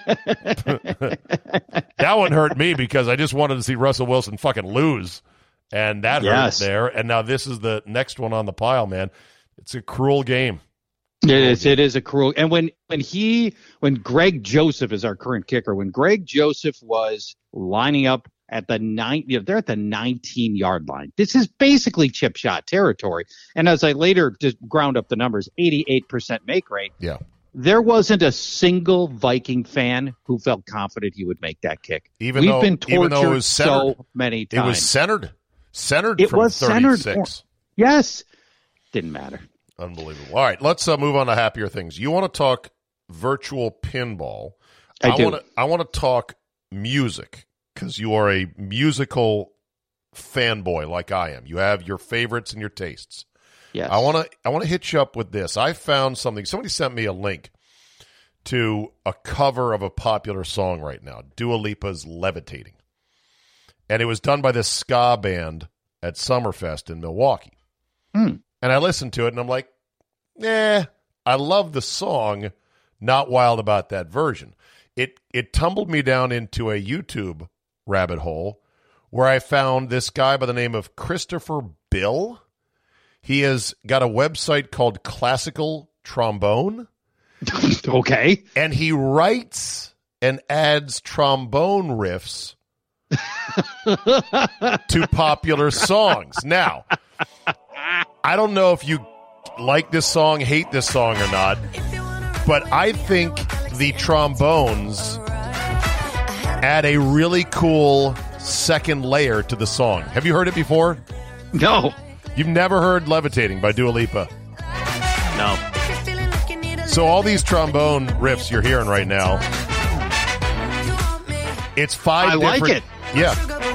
That one hurt me because I just wanted to see Russell Wilson fucking lose. And that hurt there. And now this is the next one on the pile, man. It's a cruel game. It is a cruel. And when Greg Joseph is our current kicker, when Greg Joseph was lining up at the they're at the 19-yard line. This is basically chip shot territory. And as I later just ground up the numbers, 88% make rate. Yeah. There wasn't a single Viking fan who felt confident he would make that kick. Even though it was centered so many times. It was centered it from was 36. Centered. Yes. Didn't matter. Unbelievable. All right, let's move on to happier things. You want to talk virtual pinball. I do. I want to talk music because you are a musical fanboy like I am. You have your favorites and your tastes. Yes. I want to hit you up with this. I found something. Somebody sent me a link to a cover of a popular song right now, Dua Lipa's Levitating. And it was done by this ska band at Summerfest in Milwaukee. And I listened to it, and I'm like, I love the song, not wild about that version. It tumbled me down into a YouTube rabbit hole where I found this guy by the name of Christopher Bill. He has got a website called Classical Trombone. Okay. And he writes and adds trombone riffs to popular songs. Now, I don't know if you like this song, hate this song or not, but I think the trombones add a really cool second layer to the song. Have you heard it before? No. You've never heard Levitating by Dua Lipa? No. So all these trombone riffs you're hearing right now, it's five different... I like it. Yeah.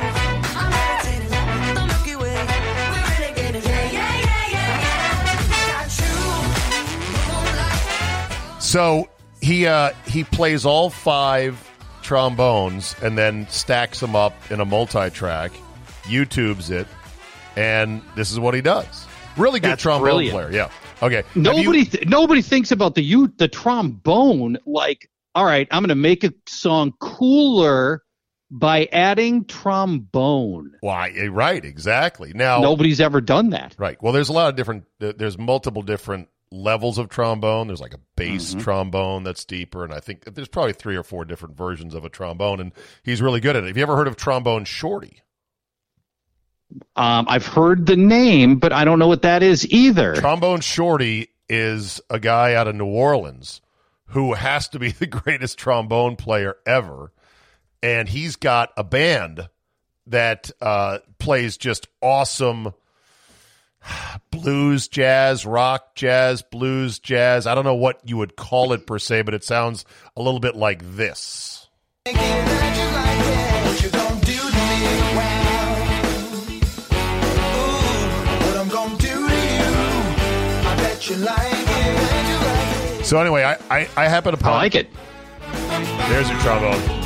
So he plays all five trombones and then stacks them up in a multi-track, YouTubes it, and this is what he does. Really good trombone player, yeah. Okay. Nobody thinks about the trombone like, all right, I'm going to make a song cooler by adding trombone. Why? Right, exactly. Now nobody's ever done that. Right. Well, there's a lot of different. There's multiple different levels of trombone. There's like a bass trombone that's deeper, and I think there's probably 3 or 4 different versions of a trombone, and he's really good at it. Have you ever heard of Trombone Shorty? I've heard the name, but I don't know what that is either. Trombone Shorty is a guy out of New Orleans who has to be the greatest trombone player ever, and he's got a band that plays just awesome blues, jazz, rock, jazz, blues, jazz. I don't know what you would call it per se, but it sounds a little bit like this. So anyway, I happen to... I like it. There's your trombone.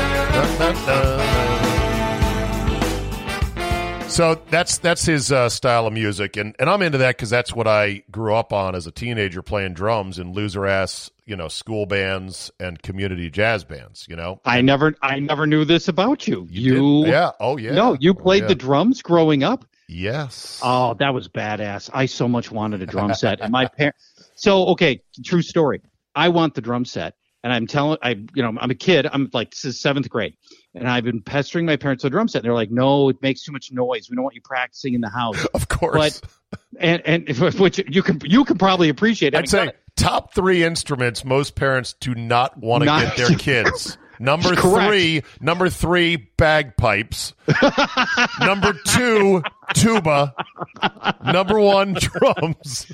So that's his style of music, and I'm into that because that's what I grew up on as a teenager, playing drums in loser-ass, school bands and community jazz bands, I never knew this about you. Yeah. Oh, yeah. No, you played the drums growing up? Yes. Oh, that was badass. I so much wanted a drum set. And my parents... So, okay, true story. I want the drum set. And I'm a kid. I'm like, this is 7th grade. And I've been pestering my parents for a drum set. And they're like, no, it makes too much noise. We don't want you practicing in the house. Of course. But, and which you can probably appreciate. I'd say top 3 instruments most parents do not want to get their kids. Number 3, bagpipes. Number 2, tuba. Number 1, drums.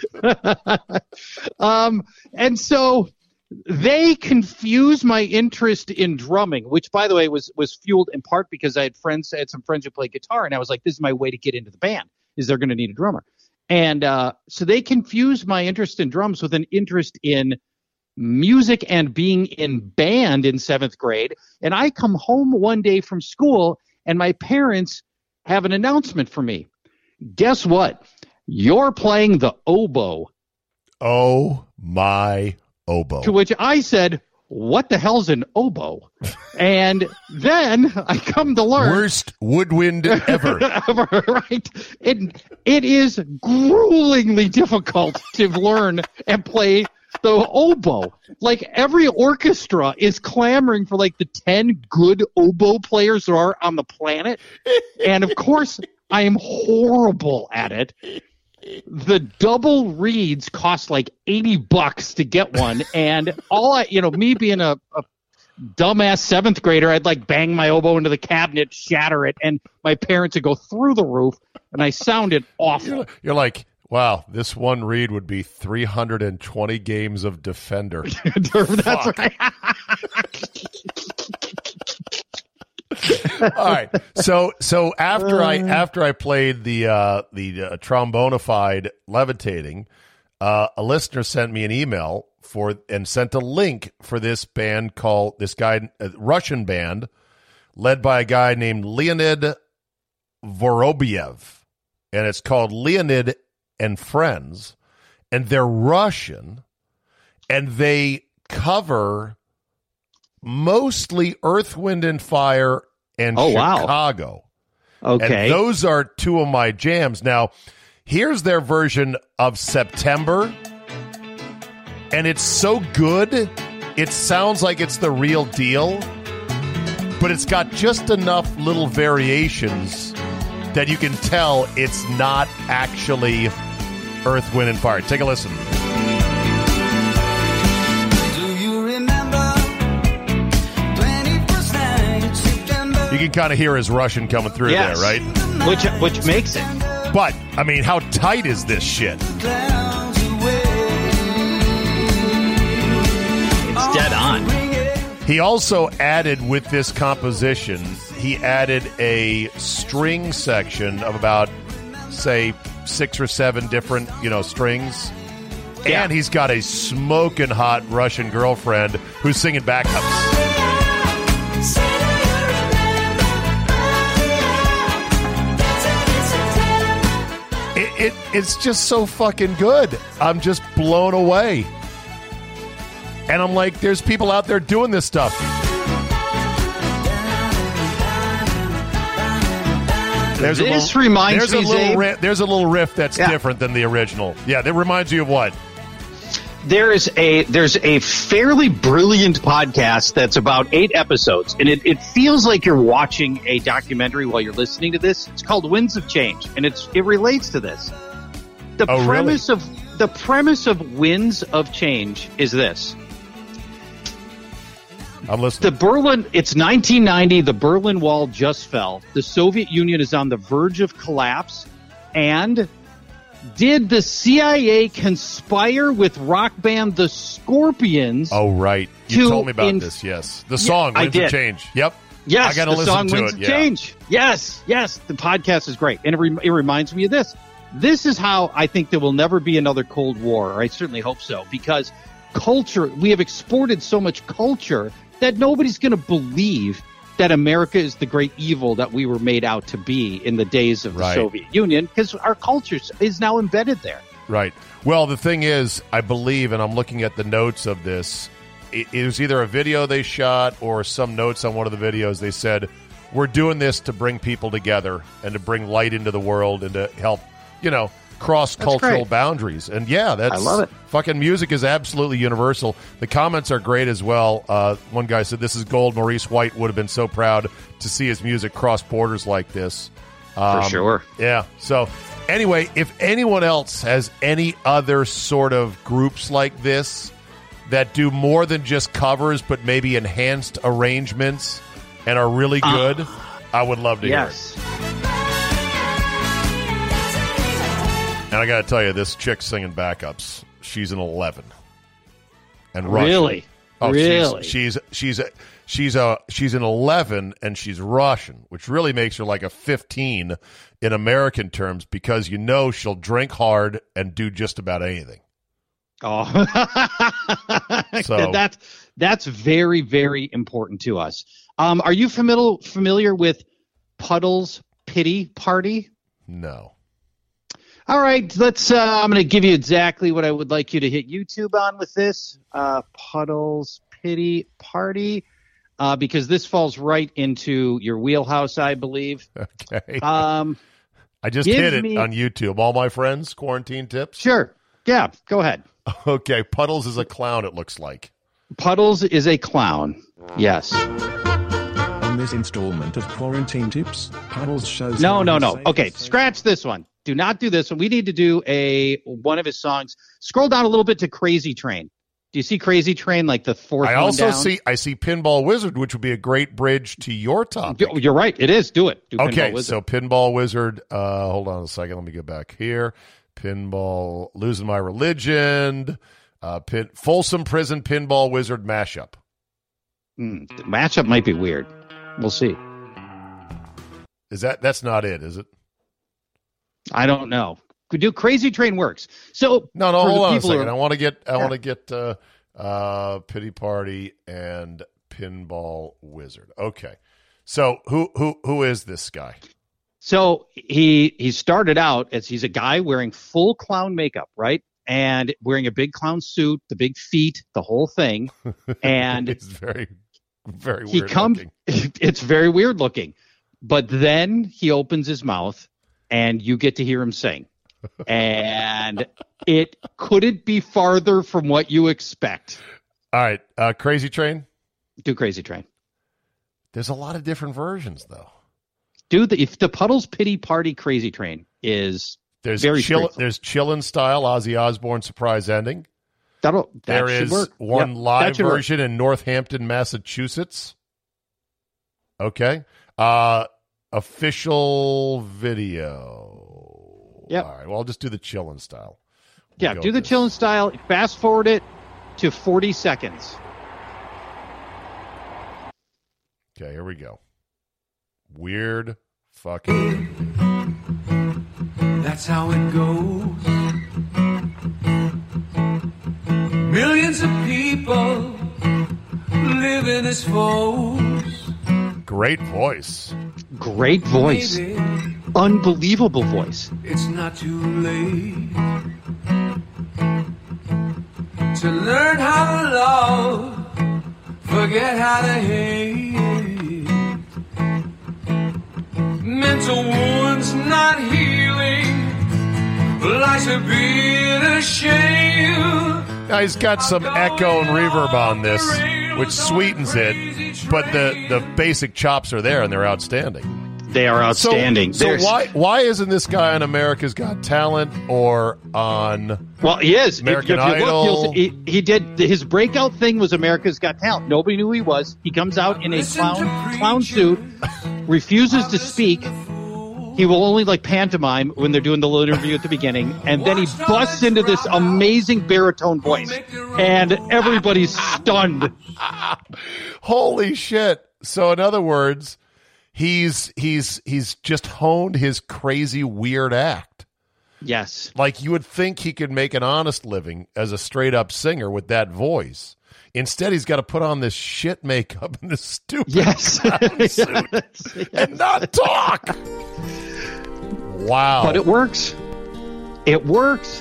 And so they confused my interest in drumming, which, by the way, was fueled in part because I had some friends who played guitar, and I was like, this is my way to get into the band, is they're going to need a drummer. And so they confused my interest in drums with an interest in music and being in band in 7th grade. And I come home one day from school and my parents have an announcement for me. Guess what? You're playing the oboe. Oh, my oboe. To which I said, what the hell's an oboe? And then I come to learn. Worst woodwind ever. Right? It is gruelingly difficult to learn and play the oboe. Like, every orchestra is clamoring for like the 10 good oboe players there are on the planet. And of course, I am horrible at it. The double reeds cost like $80 to get one. And me being a dumbass 7th grader, I'd like bang my oboe into the cabinet, shatter it, and my parents would go through the roof, and I sounded awful. You're like, wow, this one reed would be 320 games of Defender. That's right. All right. So after I played the trombonefied levitating, a listener sent me an email and sent a link for this band called a Russian band led by a guy named Leonid Vorobiev, and it's called Leonid and Friends, and they're Russian, and they cover mostly Earth, Wind, and Fire and Chicago. Wow. Okay. And those are two of my jams. Now, here's their version of September, and it's so good, it sounds like it's the real deal, but it's got just enough little variations that you can tell it's not actually Earth, Wind, and Fire. Take a listen. You can kind of hear his Russian coming through there, right? Which makes it. But, I mean, how tight is this shit? It's dead on. He also added, with this composition, he added a string section of about, say, 6 or 7 different, strings. Yeah. And he's got a smoking hot Russian girlfriend who's singing backups. It's just so fucking good. I'm just blown away. And I'm like, there's people out there doing this stuff. There's a little riff that's different than the original. Yeah, that reminds you of what? There's a fairly brilliant podcast that's about 8 episodes, and it feels like you're watching a documentary while you're listening to this. It's called Winds of Change, and it relates to this. The premise of Winds of Change is this. I'm listening. It's 1990. The Berlin Wall just fell. The Soviet Union is on the verge of collapse. And did the CIA conspire with rock band The Scorpions? Oh, right. You told me about this, yes. The song, Winds of Change. Yep. Yes, I got to listen to Winds it. Of Change. Yes. The podcast is great. And it reminds me of this. This is how I think there will never be another Cold War, or I certainly hope so, because we have exported so much culture that nobody's going to believe that America is the great evil that we were made out to be in the days of the Soviet Union, because our culture is now embedded there. Right. Well, the thing is, I believe, and I'm looking at the notes of this, it was either a video they shot or some notes on one of the videos. They said, we're doing this to bring people together and to bring light into the world and to help, cross-cultural boundaries. And I love it. Fucking music is absolutely universal. The comments are great as well. One guy said, this is gold. Maurice White would have been so proud to see his music cross borders like this. For sure. Yeah. So anyway, if anyone else has any other sort of groups like this that do more than just covers but maybe enhanced arrangements and are really good, I would love to hear it. And I got to tell you, this chick singing backups, she's an 11. And Russian. Really? Oh, really? She's an 11 and she's Russian, which really makes her like a 15 in American terms, because she'll drink hard and do just about anything. Oh, so that's very, very important to us. Are you familiar with Puddle's Pity Party? No. All right, I'm going to give you exactly what I would like you to hit YouTube on with this. Puddle's Pity Party, because this falls right into your wheelhouse, I believe. Okay. I just hit it on YouTube. All my friends, quarantine tips. Sure. Yeah, go ahead. Okay, Puddles is a clown, it looks like. Puddles is a clown. Yes. On this installment of Quarantine Tips, Puddles shows... No. Okay, scratch this one. Do not do this one. We need to do one of his songs. Scroll down a little bit to Crazy Train. Do you see Crazy Train, like the fourth one down? I see Pinball Wizard, which would be a great bridge to your topic. You're right. It is. Do it. Do okay, Pinball Wizard. So Pinball Wizard, hold on a second. Let me get back here. Pinball, Losing My Religion, Folsom Prison Pinball Wizard mashup. The mashup might be weird. We'll see. That's not it, is it? I don't know. Could do Crazy Train works. So no. Hold on a second. I want to get Pity Party and Pinball Wizard. Okay. So who is this guy? So he started out as he's a guy wearing full clown makeup, right? And wearing a big clown suit, the big feet, the whole thing. And it's very, very weird looking. It's very weird looking. But then he opens his mouth and you get to hear him sing. And it couldn't be farther from what you expect. All right. Crazy Train? Do Crazy Train. There's a lot of different versions, though. If the Puddles Pity Party Crazy Train is there's very there's Chillin' Style, Ozzy Osbourne surprise ending. There is one live version in Northampton, Massachusetts. Okay. Official video. Yep. All right. Well, I'll just do the Chillin' Style. Do the Chillin' Style. Fast forward it to 40 seconds. Okay, here we go. Weird fucking. That's how it goes. Millions of people living as foes. Great voice. Great voice. Maybe unbelievable voice. It's not too late to learn how to love, forget how to hate. Mental wounds not healing, life's a bitter shame. Now he's got some echo and reverb on this, which sweetens it, but the basic chops are there and they're outstanding. They are outstanding. So why isn't this guy on America's Got Talent or on? Well, he is. American if you Idol. Look, he did his breakout thing was America's Got Talent. Nobody knew who he was. He comes out in a clown suit, refuses to speak. He will only pantomime when they're doing the little interview at the beginning, and then he busts into this amazing baritone voice, and everybody's stunned. Holy shit! So in other words, he's just honed his crazy weird act. Yes. Like you would think he could make an honest living as a straight up singer with that voice. Instead, he's got to put on this shit makeup and this stupid suit and not talk. Wow. But it works. It works.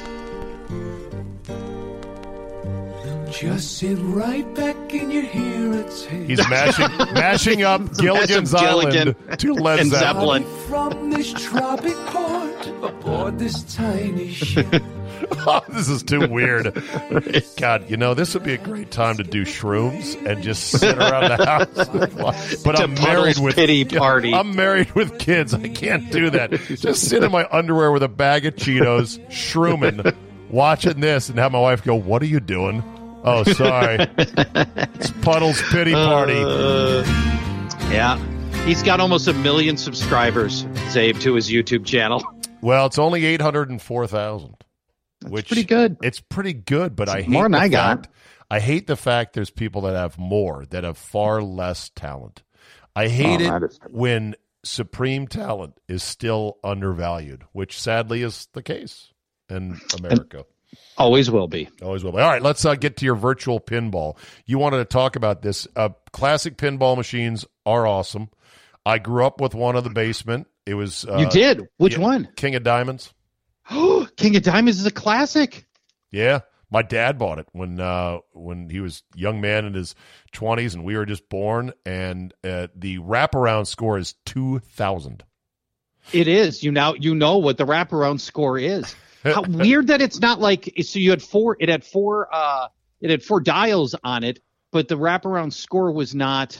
Just sit right back in your hearers. He's mashing up Gilligan's Island to Led Zeppelin. From this tropic port aboard this tiny ship. Oh, this is too weird. God, this would be a great time to do shrooms and just sit around the house. But I'm married with Pity Party. I'm married with kids. I can't do that. Just sit in my underwear with a bag of Cheetos, shrooming, watching this, and have my wife go, "What are you doing?" Oh, sorry. It's Puddles Pity Party. Yeah. He's got almost 1 million subscribers, Zabe, to his YouTube channel. Well, it's only 804,000. Which pretty good. It's pretty good, but I hate more than I got. I hate the fact there's people that have more, that have far less talent. I hate it when supreme talent is still undervalued, which sadly is the case in America. Always will be. Always will be. All right, let's get to your virtual pinball. You wanted to talk about this. Classic pinball machines are awesome. I grew up with one in the basement. It was you did? Which one? King of Diamonds. King of Diamonds is a classic. Yeah. My dad bought it when he was a young man in his 20s, and we were just born. And the wraparound score is 2,000. It is. You know what the wraparound score is. How weird that it's not like so. You had four. It had four dials on it, but the wraparound score was not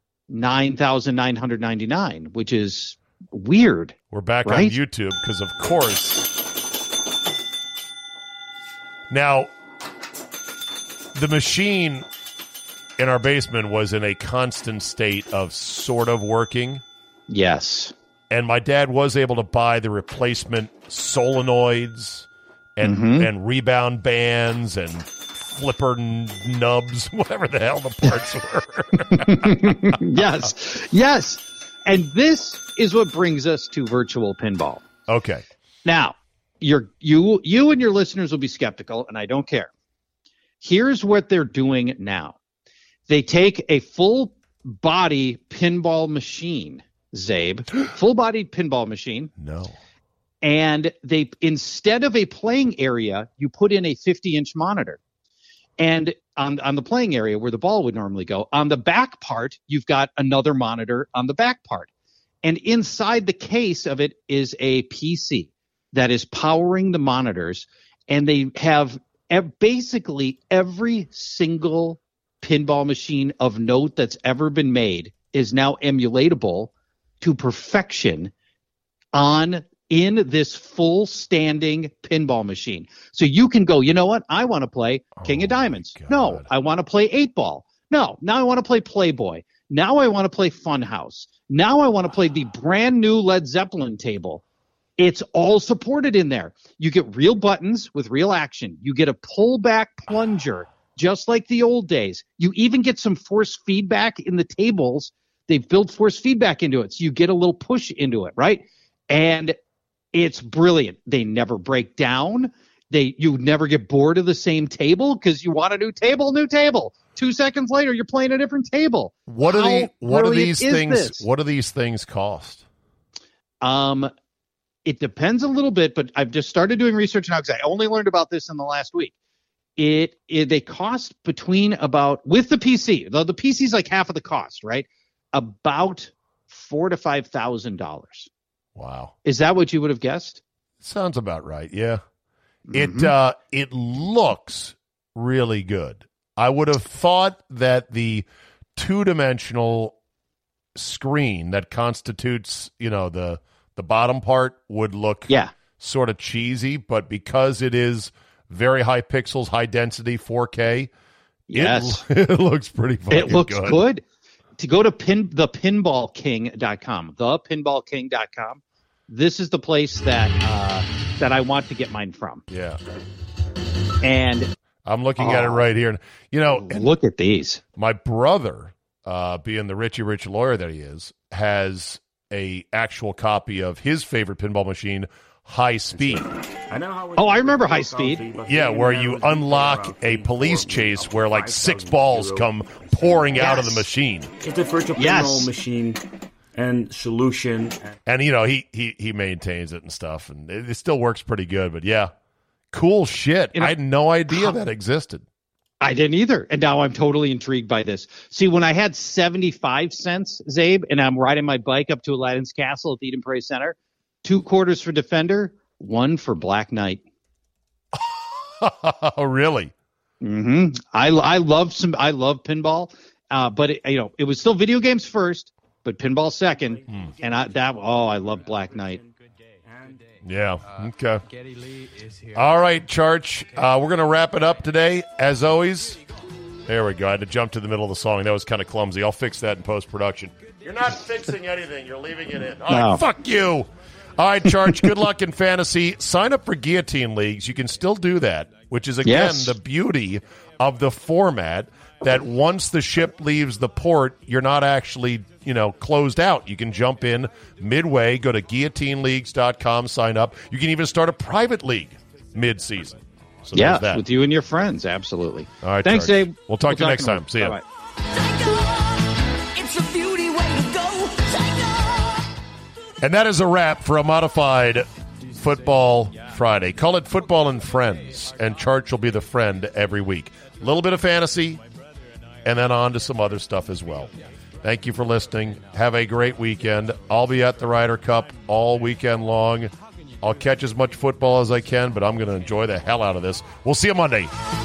9,999, which is weird. We're back right? on YouTube because, of course. Now, the machine in our basement was in a constant state of sort of working. Yes. And my dad was able to buy the replacement solenoids and rebound bands and flipper nubs, whatever the hell the parts were. Yes. And this is what brings us to virtual pinball. Okay. Now, you and your listeners will be skeptical, and I don't care. Here's what they're doing now. They take a full body pinball machine, Zabe, full-bodied pinball machine. No. And they, instead of a playing area, you put in a 50-inch monitor. And on the playing area where the ball would normally go, on the back part, you've got another monitor on the back part. And inside the case of it is a PC that is powering the monitors. And they have basically every single pinball machine of note that's ever been made is now emulatable to perfection in this full standing pinball machine. So you can go, you know what? I want to play King of Diamonds. God. No, I want to play 8-Ball. No, now I want to play Playboy. Now I want to play Funhouse. Now I want to play the brand new Led Zeppelin table. It's all supported in there. You get real buttons with real action. You get a pullback plunger, just like the old days. You even get some force feedback in the tables. They've built force feedback into it, so you get a little push into it, right? And it's brilliant. They never break down. You never get bored of the same table because you want a new table. 2 seconds later, you're playing a different table. What do these things cost? It depends a little bit, but I've just started doing research now because I only learned about this in the last week. They cost between about, with the PC, though the PC is like half of the cost, right? About $4,000 to $5,000. Wow. Is that what you would have guessed? Sounds about right. Yeah. It looks really good. I would have thought that the two-dimensional screen that constitutes, the bottom part would look sort of cheesy, but because it is very high pixels, high density, 4K, yes, it looks pretty fucking good. It looks good. To go to thepinballking.com, thepinballking.com, this is the place that I want to get mine from. Yeah. And I'm looking at it right here. Look at these. My brother, being the Richie Rich lawyer that he is, has a actual copy of his favorite pinball machine, High Speed. I remember High Speed. Yeah, where you unlock a police chase where like 6 balls come pouring out of the machine. It's a virtual pinball machine and solution. And he maintains it and stuff, and it still works pretty good. But yeah, cool shit. I had no idea that existed. I didn't either. And now I'm totally intrigued by this. See, when I had 75 cents, Zabe, and I'm riding my bike up to Aladdin's Castle at the Eden Prairie Center, 2 quarters for Defender, 1 for Black Knight. Oh, really? Mm-hmm. I love pinball, but it was still video games first, but pinball second. And I love Black Knight. Yeah. Okay. All right, Charch. We're going to wrap it up today. As always, there we go. I had to jump to the middle of the song. That was kind of clumsy. I'll fix that in post-production. You're not fixing anything. You're leaving it in. All right, fuck you. All right, Charch, good luck in fantasy. Sign up for Guillotine Leagues. You can still do that, which is, again, the beauty of the format, that once the ship leaves the port, you're not actually, closed out. You can jump in midway, go to guillotineleagues.com, sign up. You can even start a private league mid-season. So with you and your friends, absolutely. All right, thanks, Charch. Dave. We'll talk to you next time. See ya. Bye-bye. And that is a wrap for a modified football Friday. Call it Football and Friends, and Church will be the friend every week. A little bit of fantasy, and then on to some other stuff as well. Thank you for listening. Have a great weekend. I'll be at the Ryder Cup all weekend long. I'll catch as much football as I can, but I'm going to enjoy the hell out of this. We'll see you Monday.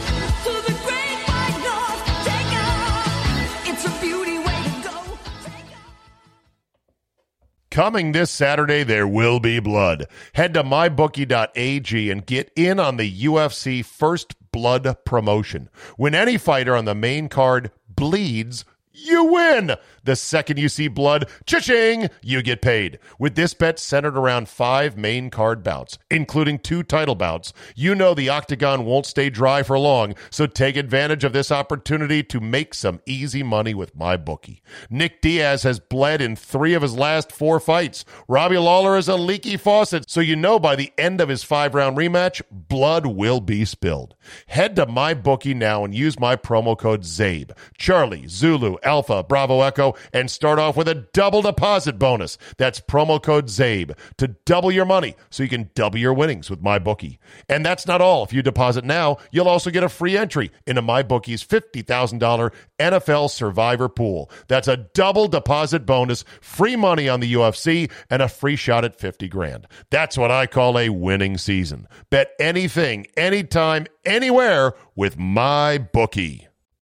Coming this Saturday, there will be blood. Head to mybookie.ag and get in on the UFC First Blood promotion. When any fighter on the main card bleeds, you win. The second you see blood, cha-ching, you get paid. With this bet centered around 5 main card bouts, including 2 title bouts, you know the octagon won't stay dry for long, so take advantage of this opportunity to make some easy money with MyBookie. Nick Diaz has bled in 3 of his last 4 fights. Robbie Lawler is a leaky faucet, so you know by the end of his 5-round rematch, blood will be spilled. Head to MyBookie now and use my promo code ZABE, Charlie, Zulu, Alpha, Bravo, Echo, and start off with a double deposit bonus. That's promo code ZABE to double your money so you can double your winnings with MyBookie. And that's not all. If you deposit now, you'll also get a free entry into MyBookie's $50,000 NFL Survivor Pool. That's a double deposit bonus, free money on the UFC, and a free shot at $50,000. That's what I call a winning season. Bet anything, anytime, anywhere with MyBookie.